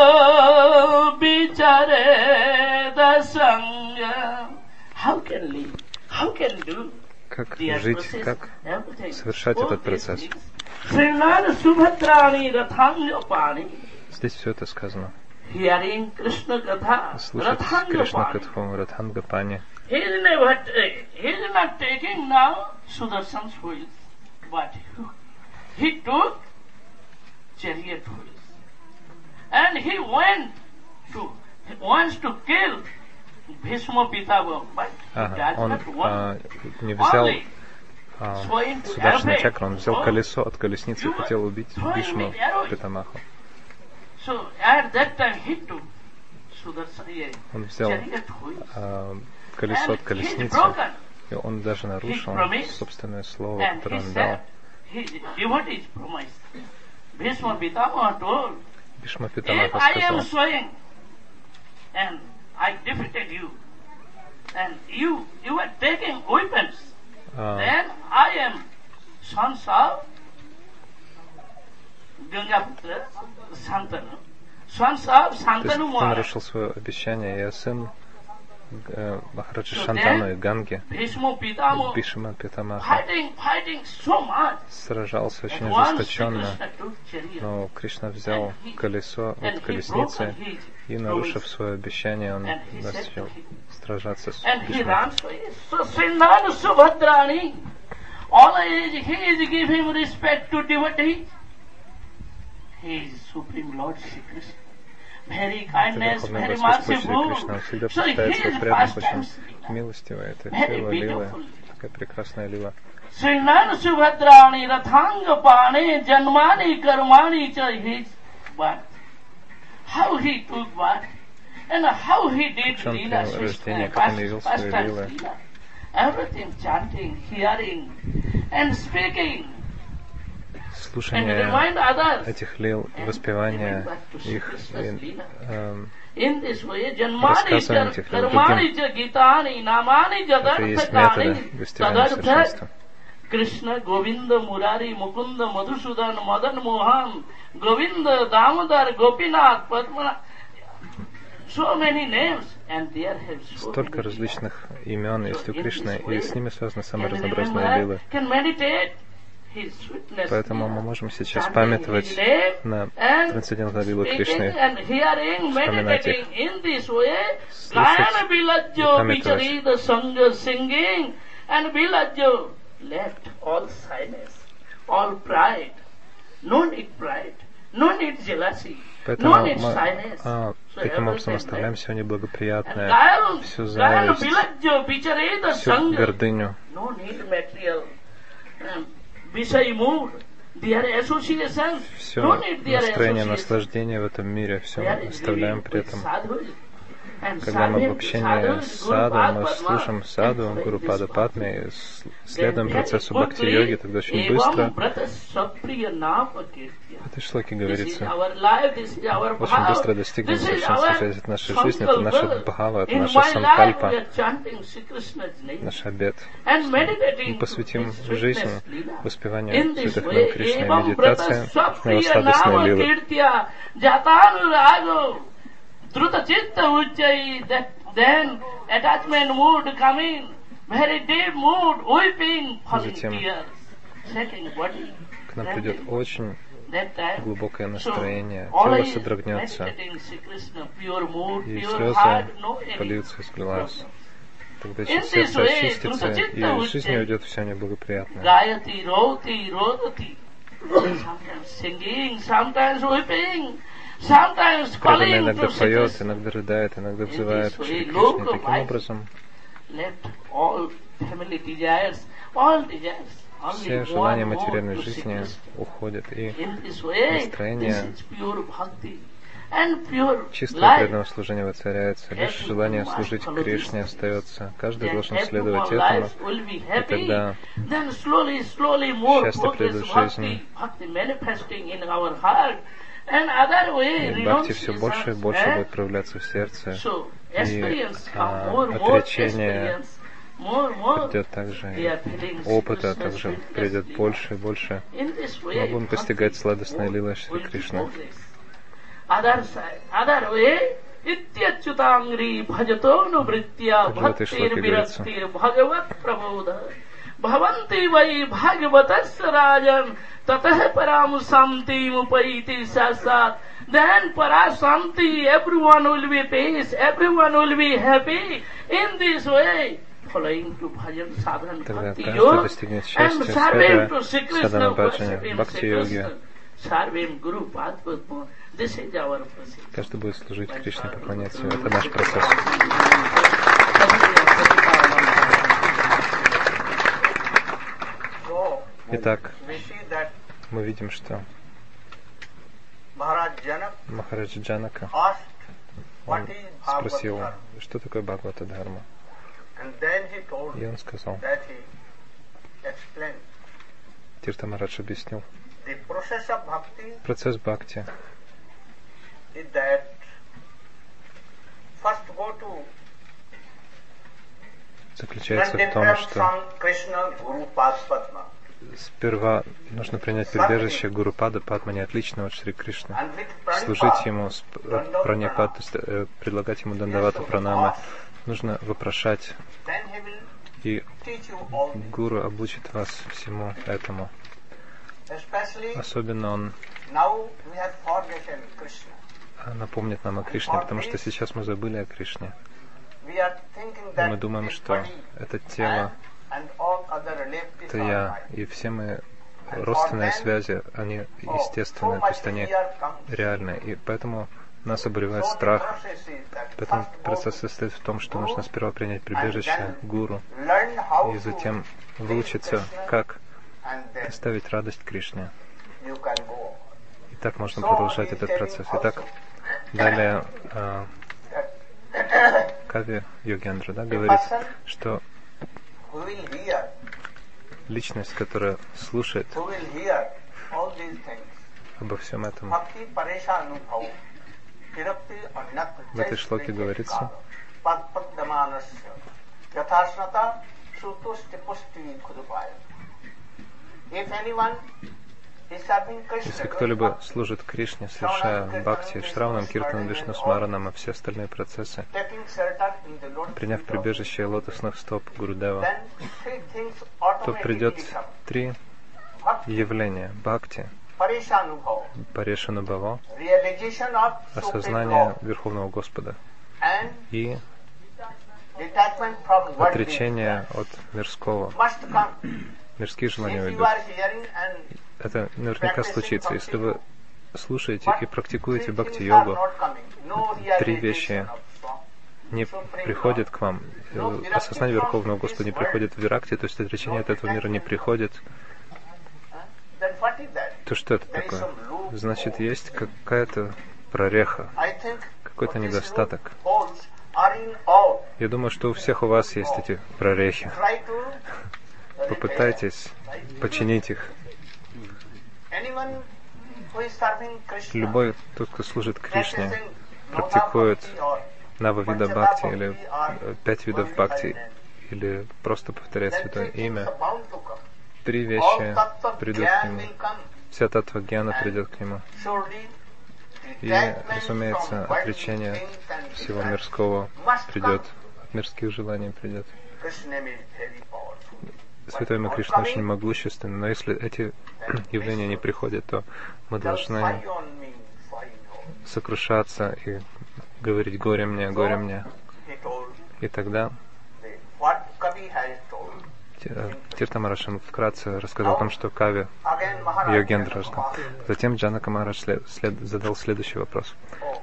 Bichare Dasanga. How can live? How can do? Как The жить, process, как everything. совершать All этот these процесс. things. Srinada Subhadrani Rathangapani. Здесь все это сказано. Hearing Krishna Katha Слушать Кришна Rathangapani. Катху, Радхангапани. He is never, he is not taking now Sudarshan's wheels, but he took chariot wheels. And he went to, he wants to kill Bhishma Pitava, but he Ага, does он not want. а, не взял Only а, throwing to сударственный arrow. чакру, он взял Oh, колесо от колесницы и you хотел are убить throwing Бишму me arrows. Питамаху. So at that time he took Sudarshan, Он взял chariot wheels. а, колесо от And he's колесницы, broken. и он даже нарушил promised, собственное слово, And которое he он дал. said, his devotees promised. Bhishma Pitamaha told, Бишма if Питамаха I am сказал, swaying and I defeated you, and you you are taking weapons, а, then I am sons of Gangaputra Santanu. Sons of то есть Santanu ты Maharaj. нарушил свое обещание, я сын э, Махараджи So Шантану then, и Ганги. Bhishma Pitamaha Бишма Питамаха fighting, fighting so much. сражался очень Once ожесточенно, Krishna took chariot. но Кришна взял And he- колесо and от he колесницы, broke his и, нарушив promise. свое обещание, он And he said начал to him, сражаться с And he Бишмой. runs away. So Srindana Subhadrani, all he is, he is giving respect to devotees. He is Supreme Lord Shri Krishna. Very kindness, Верховный very Господь Шри merciful. Кришна, он всегда So he почитает своих is преданных pastime. очень милостивый. Это Very все его лилы, beautiful. такая прекрасная лила. Srindana Subhadrani Rathanga Pane Janmani Karmani cha his birth. How he took birth and how he did Как он Leela принял рождение, Krishna, как он явил свои pastimes лилы. Leela. Everything chanting, hearing and speaking. And Слушание remind others. этих лил, воспевание их и эм, In this way, Janmani рассказываем cha этих лил Karmani cha Gitani Namani это и есть методы Jadarthakani достижения Tadartha совершенства. Krishna Govinda Murari Mukunda Madhusudan Madan Mohan Govinda Damodar Gopinath Padmanath. So many names and there have so Столько many различных имен есть у Кришны, и с ними связаны самые can разнообразные remember, лилы. can meditate his sweetness. Поэтому мы можем сейчас Chanting памятовать his name на and трансцендентной лилу speaking Кришны, and hearing, вспоминать meditating in this way. слушать Gayana и Bilajjo памятовать. Bichari the sanga singing and Bilajjo left all shyness, all pride. No need pride, no need jealousy, Поэтому no need мы shyness. а, So таким образом everything оставляем left. все And неблагоприятное, Gayana всю Gayana зависть, Bilajjo Bichari the всю sanga. гордыню. No need material. Um, Vishay mood, their associations. Все No need their настроение associations. наслаждения в этом мире, все They are мы оставляем living при with этом. sadhus. And Когда мы в sadhu- общении sadhus, с Guru саду, мы Padma, слушаем and саду, following Гуру this Пада path. Падме, и с- следуем Then процессу very бхакти-йоги, quickly, тогда очень evam быстро brata sapriya nama kirtya. в этой шлоке This is говорится, our life, this is our очень bhava, быстро достигнем this is совершенства our связи. Это наша жизнь, это наша sankalpa. бхава, это In наша my life we санкальпа, are chanting Shri Krishna's name наш обет. and meditating Мы посвятим to His жизнь sweetness Leela. воспеванию In this святых way, имен Кришны и evam медитации brata на его sapriya сладостные nama лилы. kirtya jatanurago druta chitta uchai, that then attachment mood come in, very deep mood, weeping, falling Затем tears, shaking body. К нам придет очень глубокое настроение, тело содрогнется, и слезы польются из глаз. Тогда сердце очистится, и жизнь уйдет все неблагоприятное. Преданный иногда поет, иногда рыдает, иногда взывает к Шри Кришне. Таким образом, все желания материальной жизни уходят, и настроение чистого преданного служения воцаряется. Лишь желание служить Кришне остается. Каждый должен следовать этому, и тогда счастье придет в жизнь. И бхакти все больше и больше будет проявляться в сердце, и а, отречение придет также, и опыта также придет больше и больше. Мы будем постигать сладостное лила Шри Кришны. В этой шлоке говорится: Bhavanti vai bhagavatasya rajan tatah param samti mupaiti sasat. Then parasamti, everyone will be peace, everyone will be happy. In this way, following to bhajan sadhan bhakti yoga and serving to Sri Krishna worship in Sri Krishna, serving Guru Padma. This is our process. Каждый будет служить Кришне, поклоняться. Это наш процесс. Итак, мы видим, что Махарадж Джанака, он спросил, что такое Бхагавата Дхарма. И он сказал, Тирта Махарадж объяснил, процесс бхакти заключается в том, что сперва нужно принять прибежище Гуру Пада Падма, не отличного от Шри Кришны, служить ему, пранипад, предлагать ему дандавата пранама, нужно вопрошать, и Гуру обучит вас всему этому. Особенно он напомнит нам о Кришне, потому что сейчас мы забыли о Кришне. И мы думаем, что это тело, это я, и все мои родственные связи, они естественные, то есть они реальные, и поэтому нас обуревает страх. Поэтому процесс состоит в том, что нужно сперва принять прибежище Гуру, и затем выучиться, как доставить радость Кришне. И так можно продолжать этот процесс. Итак, далее э, Кави Йогендра, да, говорит, что личность, которая слушает обо всем этом, в этой шлоке говорится, если кто-либо служит Кришне, совершая бхакти, шравнам, киртаном, вишну смаранам, а все остальные процессы, приняв прибежище лотосных стоп Гурудева, то придет три явления: бхакти, парешанубхава, осознание Верховного Господа, и отречение от мирского. Мирские желания уйдут. Это наверняка случится. Если вы слушаете и практикуете бхакти-йогу, три вещи не приходят к вам. Осознание Верховного Господа не приходит в виракти, то есть отречение от этого мира не приходит. То что это такое? Значит, есть какая-то прореха, какой-то недостаток. Я думаю, что у всех у вас есть эти прорехи. Попытайтесь починить их. Любой, тот, кто служит Кришне, практикует нава-вида бхакти, или пять видов бхакти, или просто повторяет святое имя, три вещи придут к нему. Вся татва гьяна придет к нему. И, разумеется, отречение от всего мирского придет, от мирских желаний придет. Святой Имя Кришны очень могущественны, но если эти явления не приходят, то мы должны сокрушаться и говорить «горе мне, горе мне». И тогда Тиртамараш вкратце рассказал о том, что Кави Йогендра рассказал. Затем Джанака Махарадж след, след, задал следующий вопрос.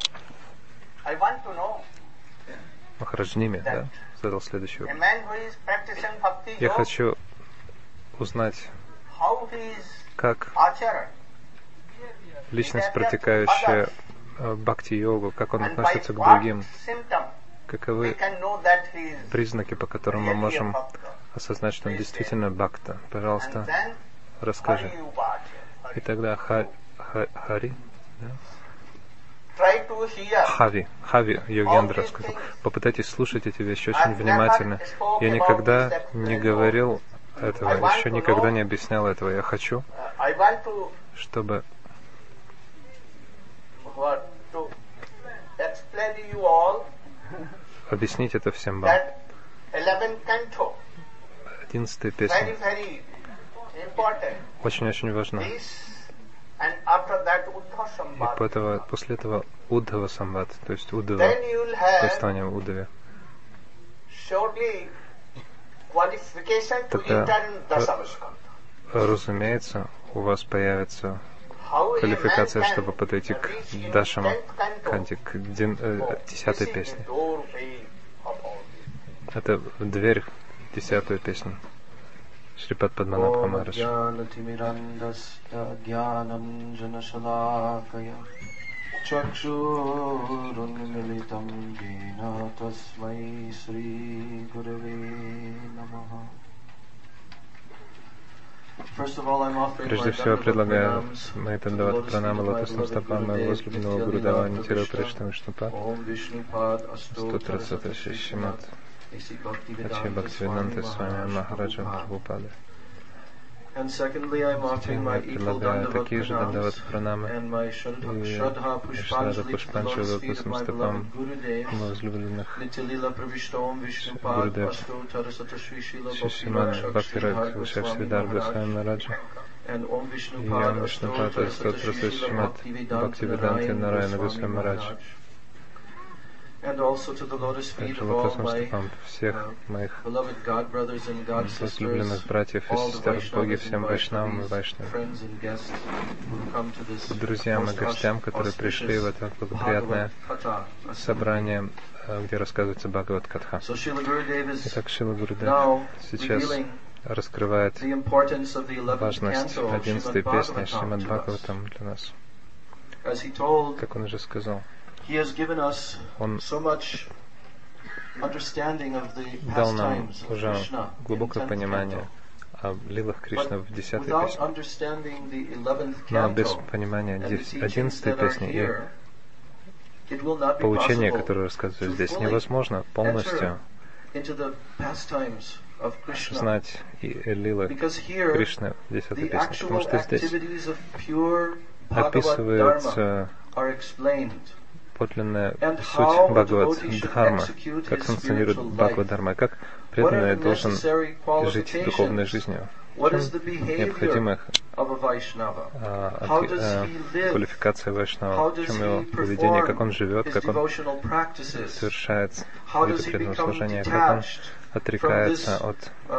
Махараджними, да, задал следующий вопрос. Я хочу узнать, как личность, протекающая бхакти-йогу, как он относится к другим, каковы признаки, по которым мы можем осознать, что он действительно бхакта. Пожалуйста, расскажи. И тогда ха, ха, Хари, да? Хави, Хави Йогендра сказал, попытайтесь слушать эти вещи очень внимательно. Я никогда не говорил этого, еще никогда не объяснял этого. Я хочу, чтобы объяснить это всем вам. Одиннадцатая песня очень-очень важна. И этого, после этого Уддхава Самвад, то есть Уддхава, повествование в Уддхаве. Тогда, разумеется, у вас появится квалификация, чтобы подойти к Дашаму Канте, к десятой песне. Это дверь в десятую песню. Шрипад Падманабха Махарадж. Прежде всего, предлагаю мои Тандаваты Пранамы лотосным стопам моего возлюбленного Гурудева Нитира Пришна Вишнупад, сто тридцать шесть Шримад Ачи Бхактивиданта с вами Махараджа Прабхупады. Затем я предлагаю такие же Дандаваты Пранамы и Шрада Пушпанча лотосным стопам моего возлюбленных Гурудев Шримад Бхактират Вишакшвидар Госвами Мараджа и Ям Вишнупада сто тридцать Шримад Бхактивиданта Нараяна Госвами Мараджа. Также лотосным стопам всех моих возлюбленных братьев и сестер в Боге, всем вайшнавам и вайшнавам, друзьям и гостям, которые пришли в это благоприятное собрание, где рассказывается Бхагават Катха. Итак, Шрила Гурудев сейчас раскрывает важность одиннадцатой песни Шримад Бхагаватам для нас. Как он уже сказал, Он дал нам уже глубокое понимание о лилах Кришны в десятой песне. Но без понимания одиннадцатой песни и поучения, которое рассказывают здесь, невозможно полностью знать и лилы Кришны в десятой песне, потому что здесь описывается подлинная суть Бхагават-дхарма, как функционирует Бхагават-дхарма, как преданный должен жить духовной жизнью. Необходима а, а, квалификация вайшнава, в чем его поведение, как он живет, как он совершает это преданное служение, как он отрекается от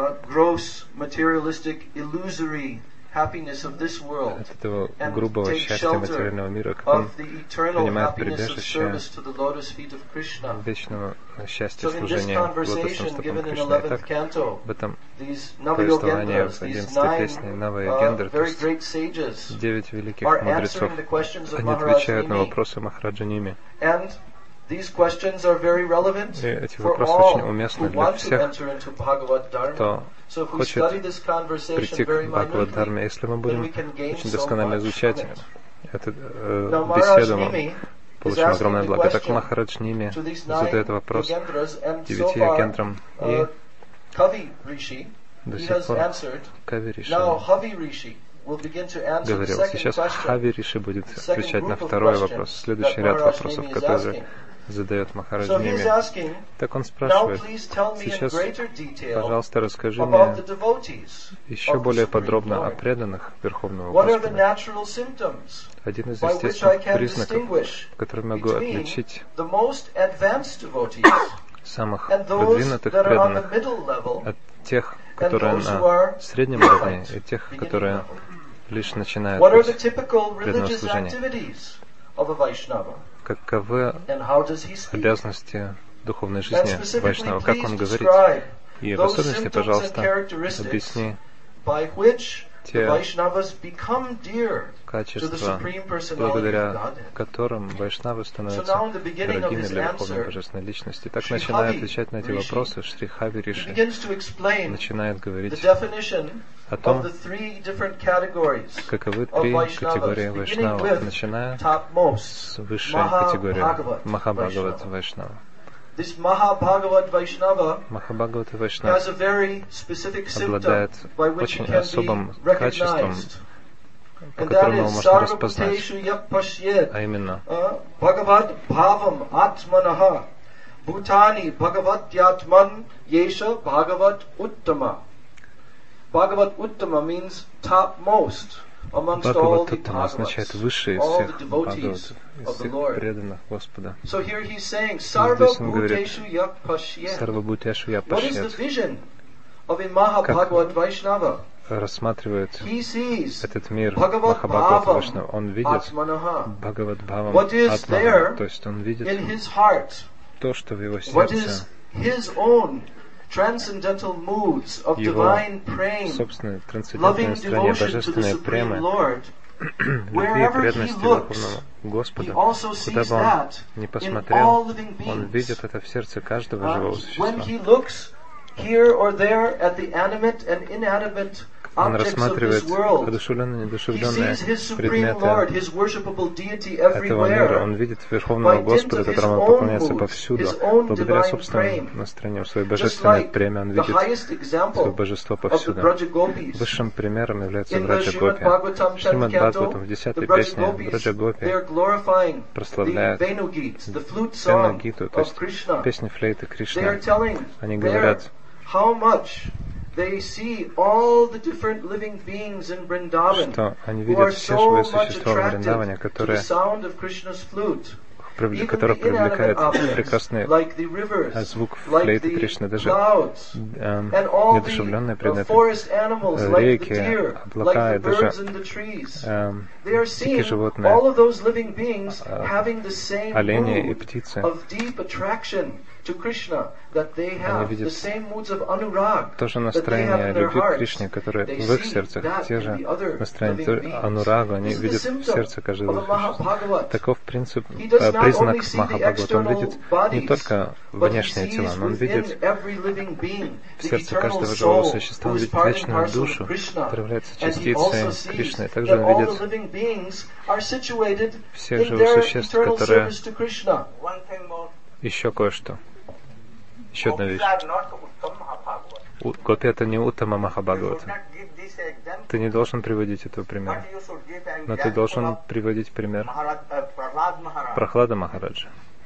от этого грубого счастья материального мира, как он принимает прибежище вечного счастья служения лотосным стопам Кришны. Итак, в этом повествовании в одиннадцатой песне Нава Йогендра, то есть девять великих мудрецов, они отвечают на вопросы Махараджа Ними. И эти вопросы очень уместны для всех, кто хочет прийти к Бхагават-дхарме. Если мы будем очень досконально изучать эту э, беседу, мы получим огромное благо. Так Махарадж Ними задает вопрос девяти Йогендрам, и до сих пор Кави Риши говорил. Сейчас Хави Риши будет отвечать на второй вопрос, следующий ряд вопросов, которые задает Махарадж Ними. Так он спрашивает: сейчас, пожалуйста, расскажи мне еще более подробно о преданных Верховного Господа. Один из естественных признаков, который могу отличить самых продвинутых преданных от тех, которые на среднем уровне, и тех, которые лишь начинают путь преданного служения. Каковы обязанности духовной жизни Вайшнава? Как он говорит? И в особенности, пожалуйста, объясни те качества, благодаря которым вайшнавы становятся дорогими для Верховной Божественной Личности. Так, начиная отвечать на эти вопросы, Шри Хави Риши начинает говорить о том, каковы три категории вайшнавов, начиная с высшей категории Махабхагават Вайшнава. Махабхагавата Вайшнава обладает очень особым качеством, по которому можно распознать, а именно Bhagavad Bhavam Atmanaha Bhutani Bhagavatyatman Yesha Bhagavat Uttama. Bhagavat Uttama means topmost amongst all the означает высший из всех Бхагаватов, из всех преданных Господа. So here he's saying Sarva Bhuteshu Yak Pashyet. Sarva Bhuteshu Yak What is the vision of a Mahabhagavad Vaishnava? Рассматривает этот мир Махабхагавата Вайшнава. Он видит Бхагават Бхавам Атмана, то есть он видит то, что в его сердце, его собственное трансцендентное настроение божественной премы, любви и преданности Верховному Господу. Куда бы он ни посмотрел, он видит это в сердце каждого живого существа. Он рассматривает одушевленные и недушевленные предметы этого мира. Он видит Верховного Господа, которому он поклоняется повсюду. Благодаря собственному настроению, своей божественной преме, он видит свое божество повсюду. Высшим примером является Браджа Гопи. В Шримад Бхагаватам в десятой песне Браджа Гопи прославляет Вену Гиту, то есть песни флейты Кришны. Они говорят, что они видят все живые существа в Вриндаване, которые, которые привлекают прекрасный звук флейты Кришны, даже э, недушевленные предметы, реки, облака и даже э, дикие животные, э, олени и птицы. Они видят то же настроение любви к Кришне, которое в их сердцах, те же настроения анурагу, они видят в сердце каждого существа. Таков принцип, э, признак Махабхагавата. Он видит не только внешние тела, но он видит в сердце каждого живого существа, он видит вечную душу, которая является частицей Кришны. Также он видит всех живых существ, которые... Еще кое-что. Еще одна вещь. Гопи — это не Уттама Махабхагавата. Ты не должен приводить этого примера. Но ты должен приводить пример Прахлада Махараджа.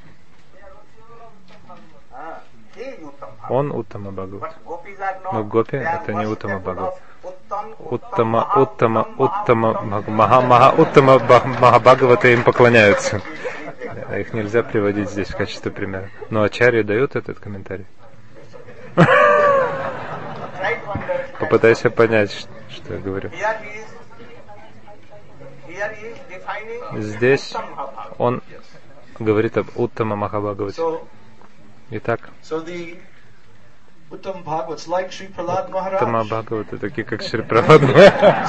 Он Уттама Бхагават. Но Гопи — это не Уттама Бхагават. Уттама, Уттама, Уттама, Маха, Маха, Уттама Махабхагавата им поклоняются. Их нельзя приводить здесь в качестве примера. Но ачарьи дают этот комментарий. Попытайся понять, что я говорю. Здесь он говорит об Уттама Махабхагавате. Итак, Уттама Бхагавата такие, как Шри Прахлад Махарадж.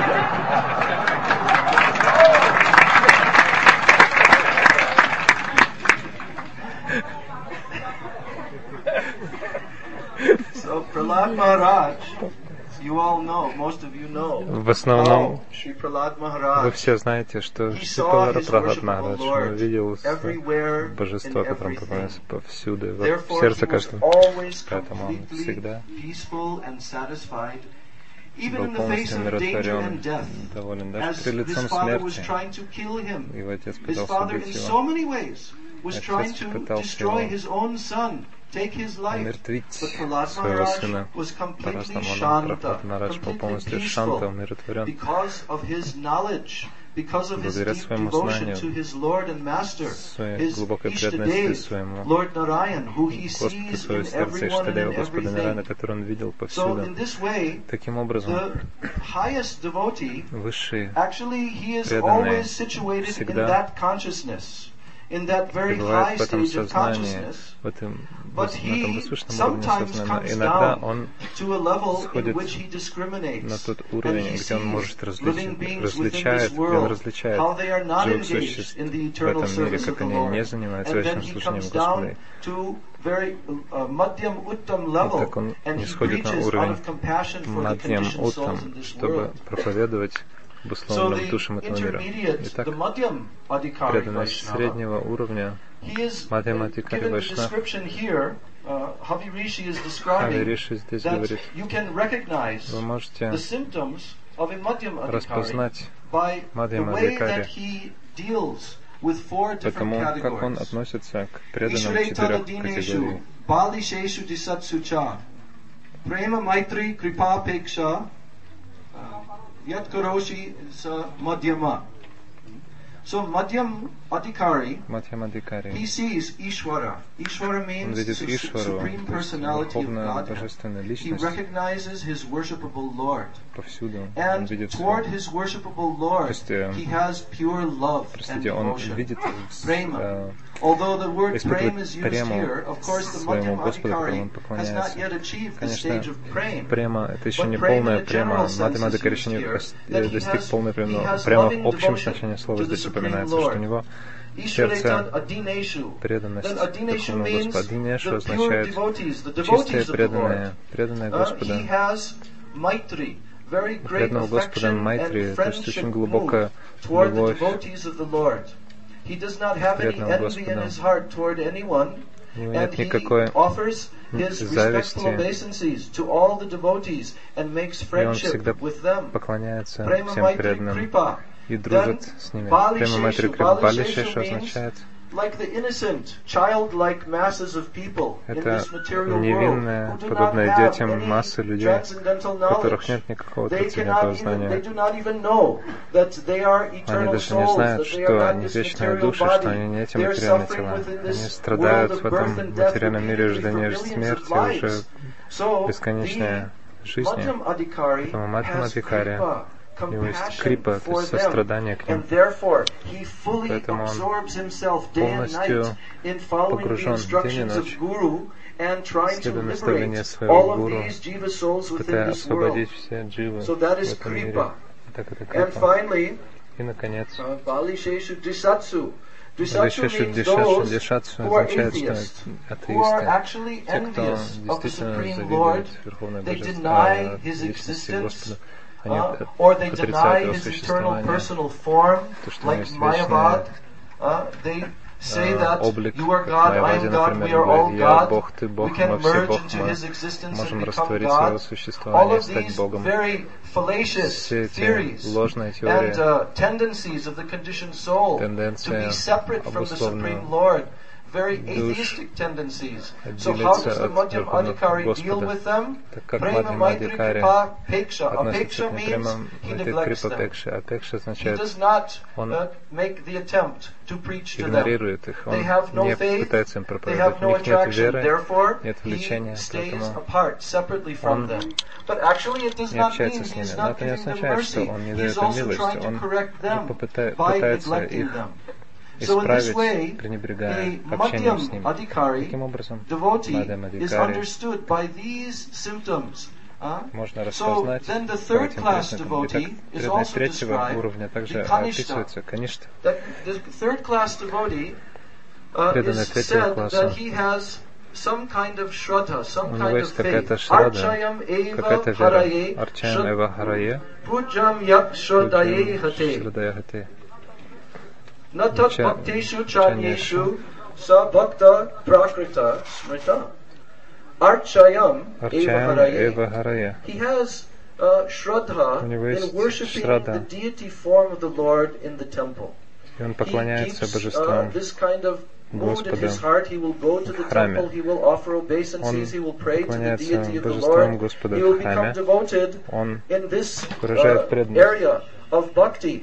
В основном, вы все знаете, что Шри Прахлад Махарадж увидел божество, которому поклоняется повсюду, в сердце каждого. Поэтому он всегда even был in the face полностью of danger and умиротворен, death, доволен даже as перед his лицом father was смерти. trying to kill him. Его отец His пытался father, in убить so его, many ways, was trying отец to пытался destroy его his own son, take his life. умертвить But Prahlad своего Maharaj сына. was completely По-разному shanta, Прохлад Марадж был completely полностью шанта, peaceful, умиротворен. because of his knowledge, because of his Благодаря deep своему devotion знанию, to his Lord and Master, своей his глубокой преданности Ishtadev, своему Lord Narayan, who he Господу, sees свое in сердце everyone and Иштадева, in Господа Нараяна, everything. который он видел So повсюду. in this way, Таким образом, the highest devotee, высший actually he is преданный always situated in всегда that consciousness, in that very high пребывает в этом stage of сознании, consciousness. в этом, But на этом he возвышенном уровне sometimes сознания. Но comes иногда down он to a level in сходит which he на discriminates, тот and уровень, he где он может sees living различить, beings within различает, this где он world, различает how they are not живых engaged существ in the в eternal этом мире, service of как the они Lord. не занимаются And then вечным he служением comes Господа. down to very uh, madhyam uttam И level, так он and не he сходит на preaches out уровень of compassion for the Мадьям conditioned souls Уттам, in this чтобы world. проповедовать So обусловленным the душам этого мира. intermediate, Итак, the madhyam adhikari преданность Vaishnava, среднего уровня he is Мадьям uh, Адхикари given the Вайшнав, description here. Uh, Havi Rishi is Хави describing Риши здесь that говорит, you can recognize вы можете the symptoms of a madhyam adhikari распознать by the Мадьям way Адхикари that he deals with four different потому, как он categories. относится к преданным Ishvare четырех Dineshu, категорий. Bali Sheshu Disatsu Cha, Prema Maitri Kripa Peksha, Yat Karoshi Sa Madhyama. So Madhyam Adhikari, Мадьям Адхикари, he sees Ishvara. Ishvara он means видит su- Ишвару, supreme то есть personality of верховную Godhead. божественную He личность recognizes his worshipable Lord. повсюду. Он And видит, toward his worshipable Lord, есть, э, he has pure love and простите, он devotion. видит Prema. э, Although the word испытывает prema is used прему here, of course the своему Madhyam Господу, которому он Adhikari has not поклоняется. yet achieved the Конечно, stage of prema. према это еще But не prema полная in a према. general sense Мадьям is Адхикари used еще не here, дос- that he достиг has- полной he према. has Према loving в общем devotion значении слова to the здесь Supreme упоминается, что у Lord. него Ishvaretan сердце Adineshu. преданность Then Adineshu Верховному means Господу. Адинешу the pure означает devotees, the чистые devotees of the преданные, Lord. преданные Uh, Господа. he has Maitri, very У great преданного Господа affection Майтри, and то есть friendship очень move глубокая toward the любовь devotees of the Lord. He does not have any преданного envy in Господа. his heart toward anyone, У него and нет he никакой offers his зависти, respectful obeisances to all the devotees and makes и он friendship всегда with them. поклоняется Prema всем Maitri преданным Kripa. и дружит Then с ними. Bali Према Майтри Sheshu. Крипа Bali Бали Sheshu Шеша means означает like the innocent, childlike masses of people in это this material world невинные, who do not подобные have детям any массы людей, transcendental у которых knowledge. нет никакого They трансцендентного cannot even, they знания. do not even know that they are Они eternal даже не souls, знают, that they are что not они this вечные material души, что body. они не эти They are материальные suffering тела. within Они this страдают world в of birth этом and death материальном мире repeatedly рождения и for millions of смерти lives. уже So бесконечная the жизнь. Madhyam Adhikari Поэтому Мадьям has Адхикари, kripa, у него есть compassion крипа, то for есть them. сострадание к ним. And therefore, he fully Поэтому он absorbs himself day and полностью night in following the погружен день и instructions of ночь, Guru and trying to следуя наставлению liberate своего all of гуру, these jiva souls within пытаясь this world. освободить все дживы So that в is этом мире. kripa. Так это And крипа. finally, И, наконец, uh, Bali Sheshu Drisatsu. Drisatsu Вишешу means Дишашу those Дишатсу who are означает, что atheists, who are атеисты, actually те, кто envious of the действительно Supreme Lord. завидует Верховной They Божественной deny his личности existence, Господа. Они uh, or they отрицают deny его his eternal существование, personal form, то, что у него like есть Mayavad. вечное Uh, they say that облик, you are как God, I Майяваде, am God, we например, are all говорит, я God. Бог, ты We Бог, can мы все merge Бог, into мы His existence and можем become растворить его God. All существование и of стать these Богом. very fallacious Все эти theories ложные теории, and uh, tendencies of the conditioned soul to тенденции, be separate from the Supreme Lord, very atheistic tendencies. So how does the Madhyam Adhikari deal with them? Prema Maitri Kripa Peksha. Apeksha means he neglects them. He does not uh, make the attempt to preach to them. игнорирует их, он They have no не faith, пытается им they проповедовать, have у no них нет attraction, веры, therefore нет he влечения, stays поэтому apart, separately from он them. But actually it does не not общается mean с he ними. is Но not это не giving them означает, что mercy. он не He дает is им also милость, trying to он correct them попыта- by пытается neglecting их them. So in this исправить, way, пренебрегая a общением с Madhyam ним. Adhikari, Таким образом, devotee, Мадьям is Адхикари understood by these symptoms. Uh, можно so распознать then the по third этим class признакам. Итак, devotee is преданность also третьего described, уровня также the Kanishta. описывается, Каништа. That the third class devotee uh, is Преданность третьего said класса. that he has some kind of shraddha, some У kind него of есть faith. какая-то шрада, Archayam eva какая-то вера. haraye, Арчаям эва харае, pujam yak shraddhaye hate. шрадая хате. Natat Ча- bhakteshu chanyeshu sa bhakta prakrita smrita. Archayam eva Арчаям haraye. эва харае. He has uh, shraddha У него in есть worshiping шрадха. the deity form of the Lord in the temple. И он He поклоняется keeps uh, божествам this kind of mood in Господа his heart. He will go to the в храме. temple, he will offer obeisances, he will pray to the deity of the Lord. He will become devoted in this uh, area of bhakti.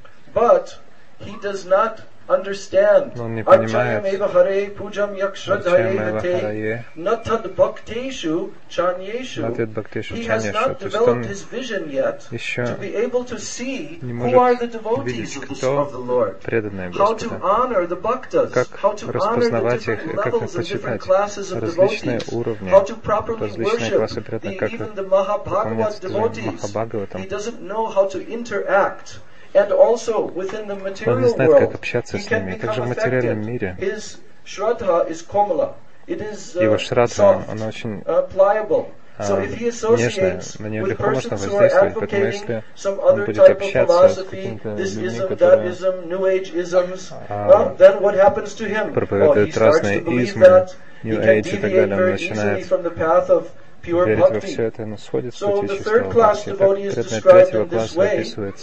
But he does not understand Archayam eva hare pujam yakshradhaye hate natad bhakteshu chanyeshu. He has not developed his vision yet to be able to see who are the devotees of the, of the Lord, how to honor the bhaktas, how to honor the different levels and different classes of devotees, how to properly worship the, even the Mahabhagavat devotees. He doesn't know how to interact. And also within the material world, he can become affected. His shraddha is komala. It is uh, soft, uh, pliable. So if he associates with persons who are advocating some other type of philosophy, this ism, that ism, New Age isms, well, then what happens to him? Oh, he starts to believe that he can deviate very easily from the path of pure bhakti. So the third class devotee is described in this way.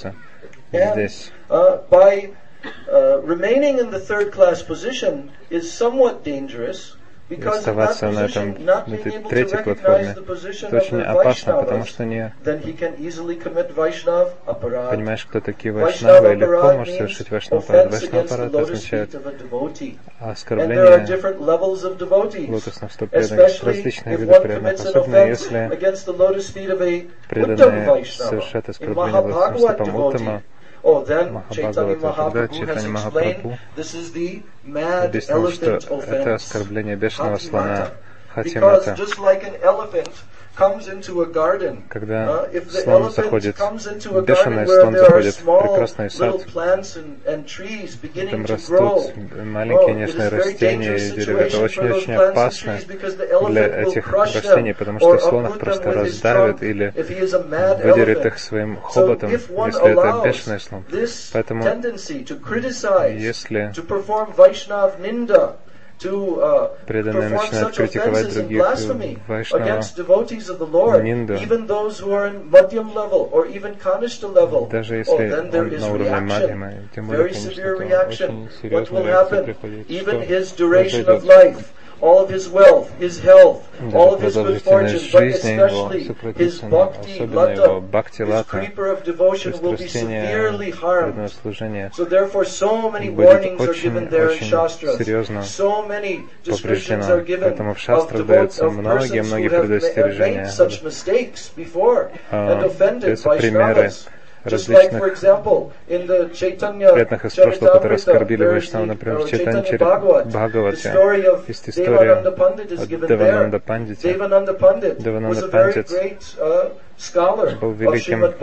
And uh, by uh, remaining in the third class position is somewhat dangerous, because in that position, not being able to recognize the position of the Vaishnavas, then he can easily commit Vaishnav aparad. Vaishnav aparad means offense against the lotus feet of a devotee. And there are different levels of devotees, especially if one commits an offense against the lotus feet of a Uttam Vaishnava, a Mahabhagavat devotee. Oh, then Chaitanya Mahaprabhu has explained this is the mad elephant offense, Hatimata. Because just like an elephant comes into a garden, uh, if the elephant comes into a garden where there are small little plants and, and trees beginning to grow, oh, it is a very dangerous situation for those plants and trees because the elephant will crush them or uproot them with his trunk if he is a mad elephant. So if one allows this tendency to criticize, to perform Vaishnav Ninda, to uh, perform such offenses and blasphemy against devotees of the Lord, even those who are in Madhyam level or even Kanishta level, oh, then there is reaction, very severe reaction. What will happen? Even his duration of life, all of his wealth, his health, all of his good fortune, but especially his bhakti, lata, his creeper of devotion will be severely harmed. So therefore so many warnings are given there in Shastras. So many descriptions are given of, devote, of persons who have made such mistakes before and offended Vaishnavas. Just like, for example, in the Chaitanya Charitamrita, there is the uh, Chaitanya Bhagavat, the story of Devananda Pandit is given there. Devananda Pandit was a very great uh, scholar of Srimad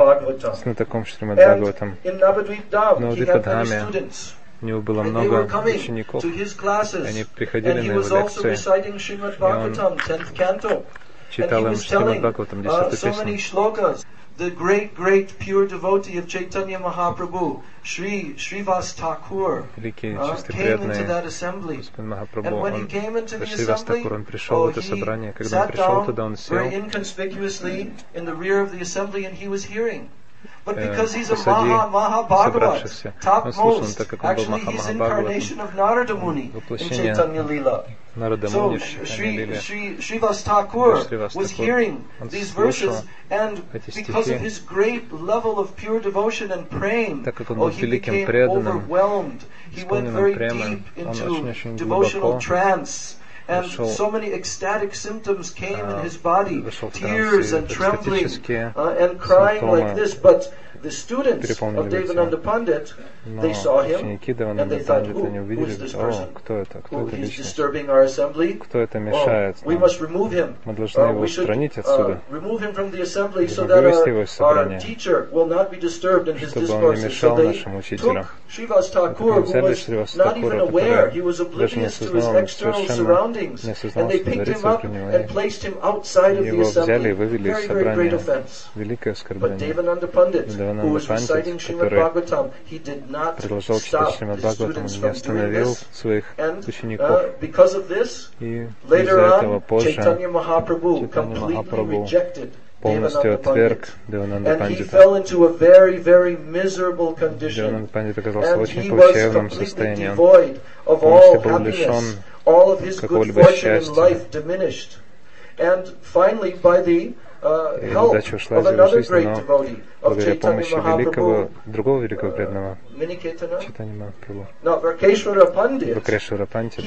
Bhagavatam. And in Navadvip Dham, he had many students. У него было много учеников, они приходили на его лекции, и он читал им Шримад Бхагаватам, десятую песню. The great, great pure devotee of Chaitanya Mahaprabhu, Sri Srivas Thakur, uh, came into that assembly. And when he came into the assembly, oh, he sat down very inconspicuously in the rear of the assembly and he was hearing. But because he's a Maha, Maha Bhagavat, topmost, actually he's incarnation of Narada Muni in Chaitanya Lila. So Sri, Sri, Srivas Thakur was hearing these verses, and because of his great level of pure devotion and praying, oh, he became overwhelmed. He went very deep into devotional trance. And so many ecstatic symptoms came in his body, tears and trembling uh, and crying like this. But the students of Devananda Pandit, they saw him and they thought, who, who is this person? Oh, he's disturbing our assembly. Oh, we must remove him. Uh, we should uh, remove him from the assembly so that our, our teacher will not be disturbed in his discourses. So they took Srivas Thakur, who was not even aware, he was oblivious to his external surroundings, and they picked him up and placed him outside of the assembly. Very, very great offense. But Devananda Pandit, who was reciting Srimad Bhagavatam, he did not stop the students from doing this. And uh, because of this, later on, Chaitanya Mahaprabhu completely rejected полностью отверг Девананда Пандита. Девананда Пандит оказался в очень плачевном состоянии. Он полностью был лишен какого-либо счастья. И удача ушла из его жизни, но благодаря помощи великого, другого великого преданного, Чайтанья Махапрабху, Вакрешвара Пандита,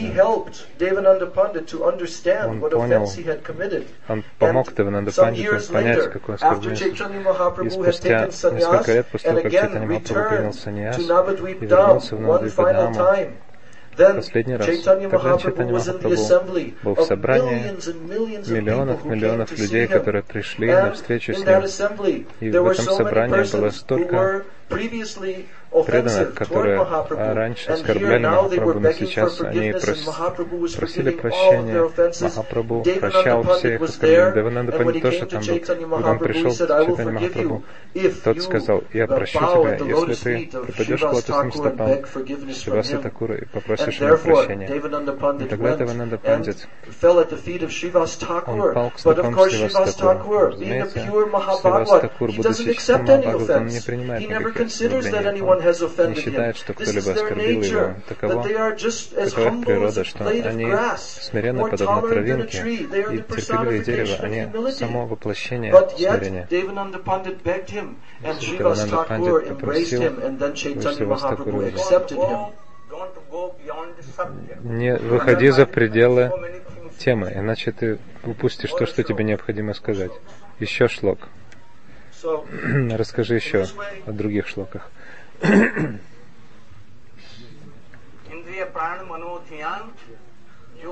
он понял, он помог Девананда Пандиту понять, какой оскорбленность. И спустя несколько лет после того, как Чайтанья Махапрабху принял саньяс и вернулся в Навадвипадхаму, последний раз, когда Чайтанья Махапрабху был в собрании миллионов, миллионов людей, которые пришли на встречу с ним. И в этом собрании было столько преданных, которые раньше оскорбляли Махапрабху, но сейчас они прос, просили прощения. Махапрабху прощал всех оскорблений. Девананда Пандит тоже там был. Когда он пришел к Чайтанье Махапрабху, тот сказал: «Я прощу тебя, если ты припадешь к лотосным стопам Шриваса Такура и попросишь у него прощения». И тогда Девананда Пандит, он пал к стопам Шриваса Такура. Разумеется, Шриваса Такур, будучи чистым Махабхагаватом, он не принимает никаких оскорблений. Он не считает, что кто-либо оскорбил его. Таково, такова их природа, что они смиренно подобно травинке, и терпеливые дерево, они само воплощение смирения. Девананда Пандит попросил Шриваса Такуру: не выходи за пределы темы, иначе ты упустишь то, что тебе необходимо сказать. Еще шлок. Расскажи еще о других шлоках. इंद्रिय प्राण मनोध्यान जो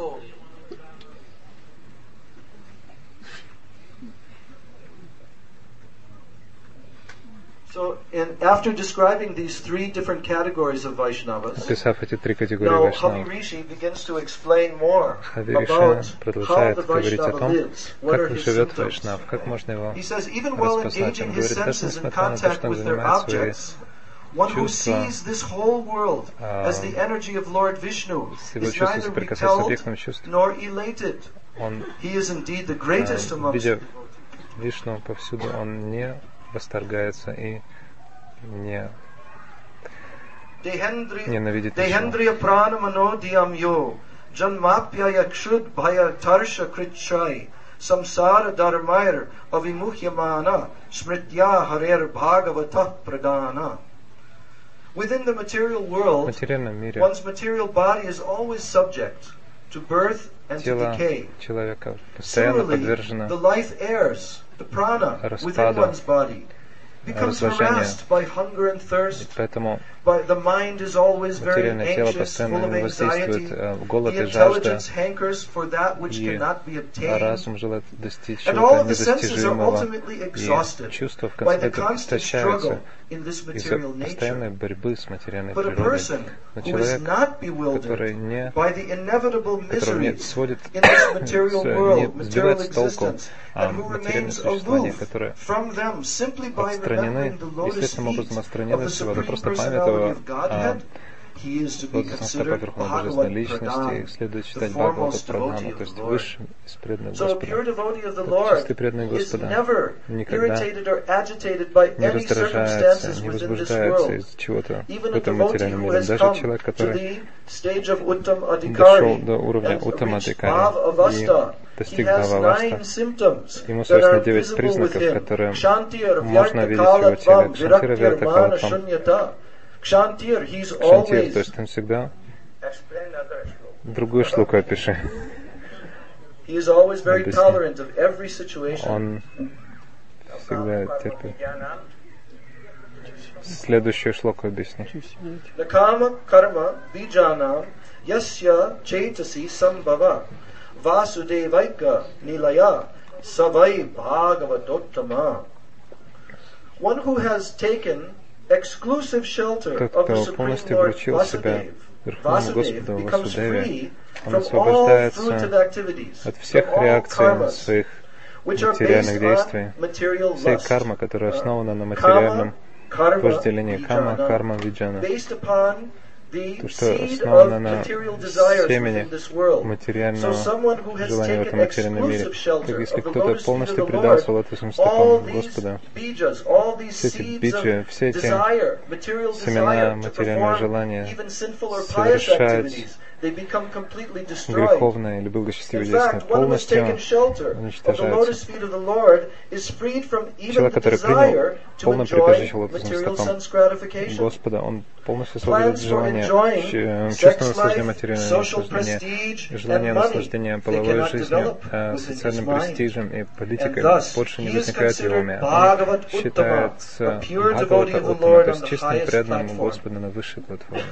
So, in, after describing these three different categories of Vaishnavas, описав эти три категории now вайшнавов, Havi begins to explain more Хави about Риши продолжает how the говорить о Vaishnava том, lives, what are как his живет symptoms. вайшнав, как можно его He says, even while распознать. engaging Он his говорит, даже senses in несмотря на то, contact что он with their занимает свои objects, one who sees this whole world as the energy of Lord Vishnu is neither repelled nor elated. He is indeed the greatest amongst видя Вишну повсюду, он не восторгается и не ненавидит Dehendriya prana mano diyam yo janmapya yakshud bhaya tarsha kritchai samsara dharmayar avimuhyamana smritya harer bhagavata pradana. Within the material world, one's material body is always subject to birth and to decay. Similarly, the life airs, the prana within one's body becomes harassed by hunger and thirst. By the mind is always very anxious, full of anxiety. The intelligence hankers for that which cannot be obtained. And all of the senses are ultimately exhausted by the constant struggle in this material nature. But a person who is not bewildered by the inevitable miseries in this material world, material existence, and who remains aloof from them simply by remembering the lotus feet of the Supreme Personality of Godhead, he is to be considered Bhagavat Pradhan, the foremost devotee of the Lord. So a pure devotee of the Lord is never irritated or agitated by any circumstances within this world. Even a devotee who has come to the stage of Uttam Adhikari and reached Bhav Avastha, he has nine symptoms that are visible with him. Kshantir, Vyartakalat Vam, Viraktir, Mana, Shunyata. Kshantir, he's always... То есть он всегда... Другую шлуку опиши. He is always very tolerant of every situation. Он всегда терпит. Следующую шлоку объясни. Nakama karma vijanam yasya chaitasi sambhava vasudevaika nilaya savai bhagavatottama. One who has taken exclusive shelter of the Supreme Lord Vasudev, Vasudev becomes free from all fruitive activities, от всех реакций своих материальных действий, всей кармы, которая основана на материальном вожделении, кама, карма, виджана, то, что основано на семени материального желания в этом материальном мире. Так если кто-то полностью предался лотосным стопам Господа, все эти биджи, все эти семена материального желания совершать греховное или благочестивое действие полностью уничтожается. Человек, который принял полное прибежище лотосным стопам Господа, он полностью освободит желание чувственного наслаждения, материального наслаждения, желание наслаждения половой жизнью, социальным престижем и политикой больше не возникает в его уме. Он считается Бхагавата Уттама, то есть чистым преданным Господу на высшей платформе.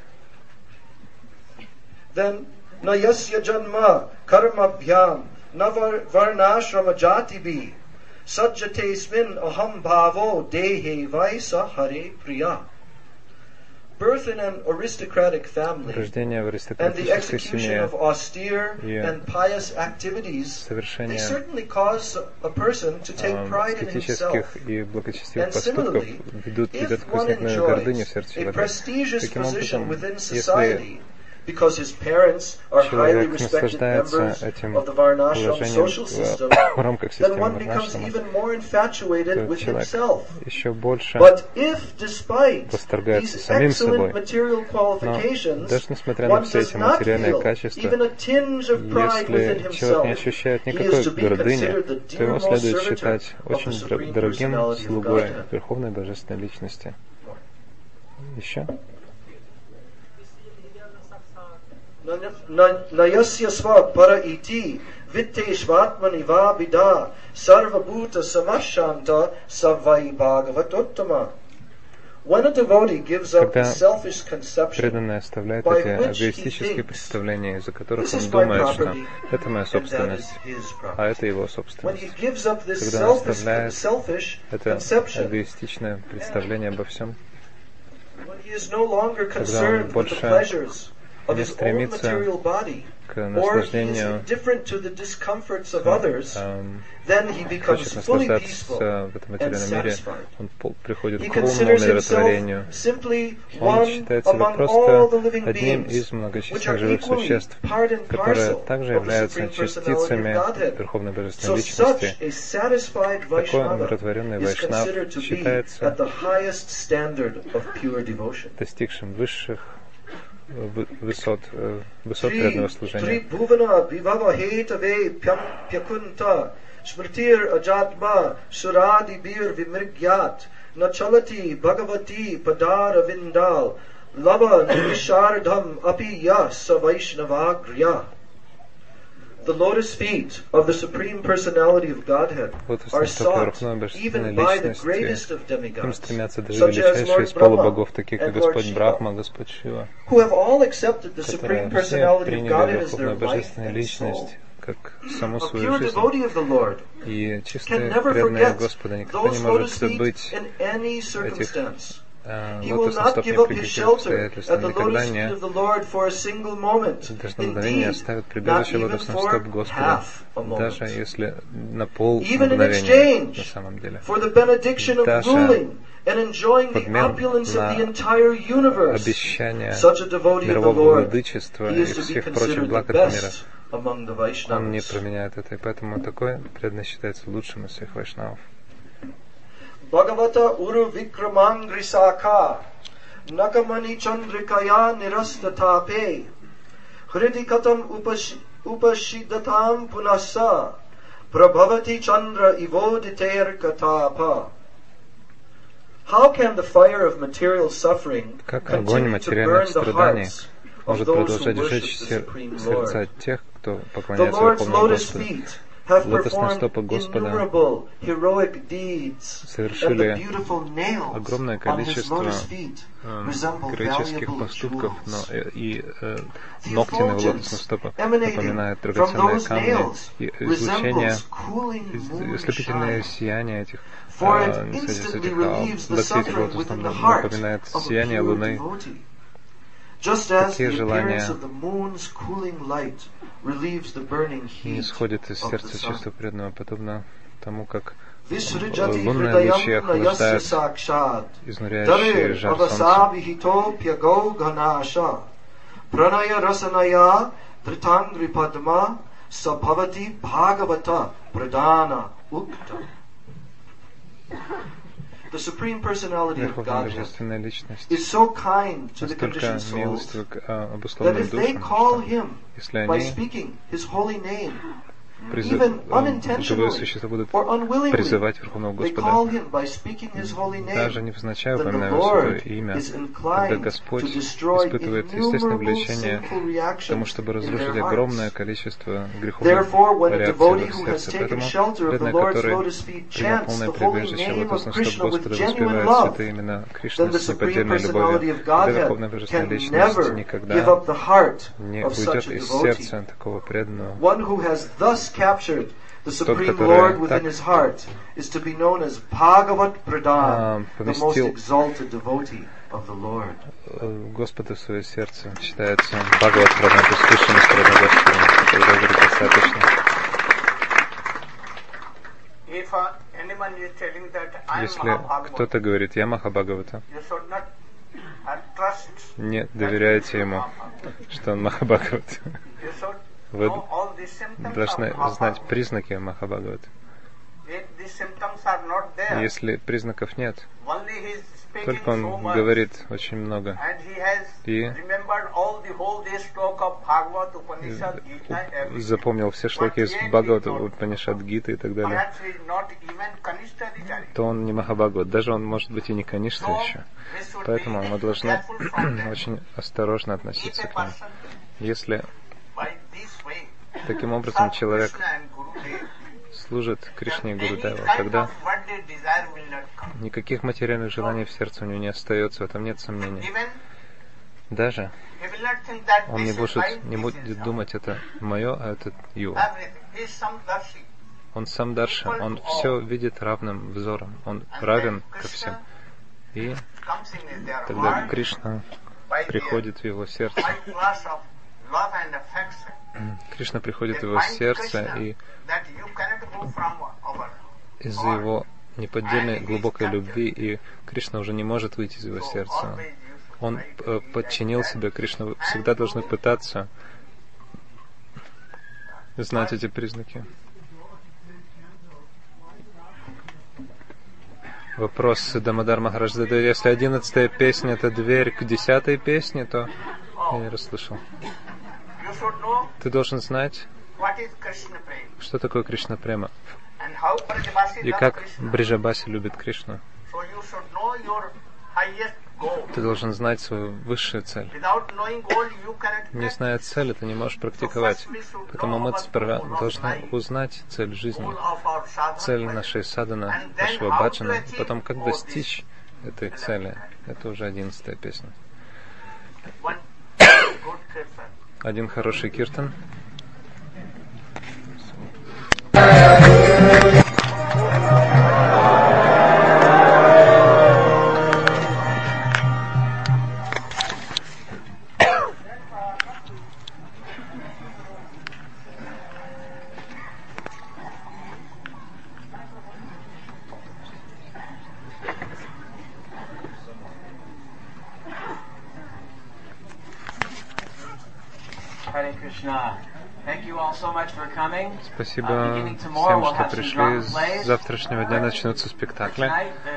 Then na yasya janma karma bhyam na varnashrama jati bhi sajjate smin aham bhavo dehe vaisa hare priya. Birth in an aristocratic family and the execution of austere and pious activities, they certainly cause a person to take pride in himself. And similarly, if one enjoys a prestigious position within society, because his parents are highly respected members of the Varnashram social system, then one becomes even more infatuated with himself. But if, despite these excellent material qualifications, one does not feel even a tinge of pride within himself, he is to be considered the dearmost servitor of the Supreme Personality of Godhead. Еще? Nayasya sva para iti vitteshvatmani va bida sarva bhuta samashanta savai bhagavatottama. When a devotee gives up the selfish conception by which he thinks, this is my property, and that is his property. When he gives up this selfish, selfish conception, when he is no longer concerned with the pleasures of his own material body, or he is indifferent to the discomforts of others, then he becomes fully peaceful and satisfied. He considers himself simply one among all the living beings, which are equally part and parcel of the Supreme Personality of Godhead. So such a satisfied Vaishnava is considered to be at the highest standard of pure devotion. высот, высот преданного служения. Трибхувана вивава хетаве пьякунта смртир аджатма суради бир вимргят началати бхагавати падара виндал лава нишардхам апи я савайшнавагрия. The lotus feet of the Supreme Personality of Godhead are sought even by the greatest of demigods, such as Lord Brahma and Lord Shiva, who have all accepted the Supreme Personality of Godhead as their life and soul. A pure devotee of the Lord can never forget those lotus feet in any circumstance. He will not give up his shelter at the lotus feet of the Lord for a single moment. Indeed, not even for half a moment. Even in exchange for the benediction of ruling and enjoying the opulence of the entire universe, such a devotee of the Lord, he is to be considered the best among the Vaishnavas. Bhagavata Uru Vikramangri Saka Nakamani Chandrikaya Nirastatape Hridikatam Upashidatam Punasa Prabhavati Chandra Ivoditer Katapa. How can the fire of material suffering continue to burn the hearts of those who worship the Supreme Lord? The Lord's lotus feet have performed innumerable heroic deeds, and the beautiful nails on his lotus feet resemble valuable jewels. The effulgence emanating from those nails resembles cooling moonshine, for it instantly relieves the suffering within the heart of a pure devotee. Такие желания не исходят из сердца чувства преданного, подобно тому, как лунные лучи охлаждают изнуряющий жар солнца. Pranaya rasanaya tritangri padma sabhavati bhagavata pradana ukta. The Supreme Personality of Godhead is so kind to the conditioned souls that if they call Him by speaking His holy name, even unintentionally or unwillingly, they call Him by speaking His holy name, даже невзначай then the упоминая Lord свое имя, is когда inclined Господь to destroy испытывает естественное innumerable влечение sinful к тому, reactions чтобы in their разрушить огромное hearts. количество греховных Therefore, when a реакций в devotee их who has сердце. taken Поэтому shelter of the преданный, Lord's который lotus feet принял chants полное the holy прибежище name of лотосных стоп Krishna with Господа, genuine воспевает love, святое имя then Кришны the с Supreme неподдельной Personality любовью, of тогда Godhead Верховная Божественная can Личность never give никогда up the heart не of such уйдет a из devotee. сердца такого преданного. One who has thus captured the Тот, Supreme который Lord within так his heart is to be known as Bhagavat Pradhan, the most поместил exalted devotee of the Lord. Господа в свое сердце считается Бхагават Прадхан, то есть высшим из преданных Господа. Это уже говорит достаточно. If uh, anyone is telling that I am Если Mahabhagavata, кто-то говорит, я Махабхагавата, you should not uh, trust не that доверяйте he is ему, Mahabhagavata. что он Махабхагават. You should Вы know all the symptoms должны of знать Mahabhagavata. признаки Махабхагавата. If the symptoms are not there, Если признаков нет, only he is speaking только он so much, говорит очень много and he has и remembered all the whole day stroke of Bhagavad, Upanishad, Gita, everything. запомнил все шлоки из Бхагавата, Упанишад, Гиты и так далее, Perhaps he is not even Kanishta Richari. то он не Махабхагават. Даже он может быть и не Каништа еще. Поэтому мы должны очень осторожно относиться к нему. Если таким образом человек служит Кришне и Гурудеву, тогда никаких материальных желаний в сердце у него не остается, в этом нет сомнений. Даже он не будет, не будет думать, это мое, а это его. Он сам дарши, он все видит равным взором, он равен ко всем. И тогда Кришна приходит в его сердце. Кришна приходит в его сердце, и из-за его неподдельной глубокой любви, и Кришна уже не может выйти из его сердца. Он э, подчинил себя, Кришна всегда должны пытаться знать эти признаки. Вопрос Дамодар Махарадж задает, если одиннадцатая песня это дверь к десятой песне, то я не расслышал. Ты должен знать, что такое Кришна Према, и как Бриджабаси любит Кришну. Ты должен знать свою высшую цель. Не зная цели, ты не можешь практиковать. Поэтому мы сперва должны узнать цель жизни, цель нашей садханы, нашего баджана, и потом как достичь этой цели. Это уже одиннадцатая песня. Один хороший киртан. Спасибо всем, что пришли. С завтрашнего дня начнутся спектакли.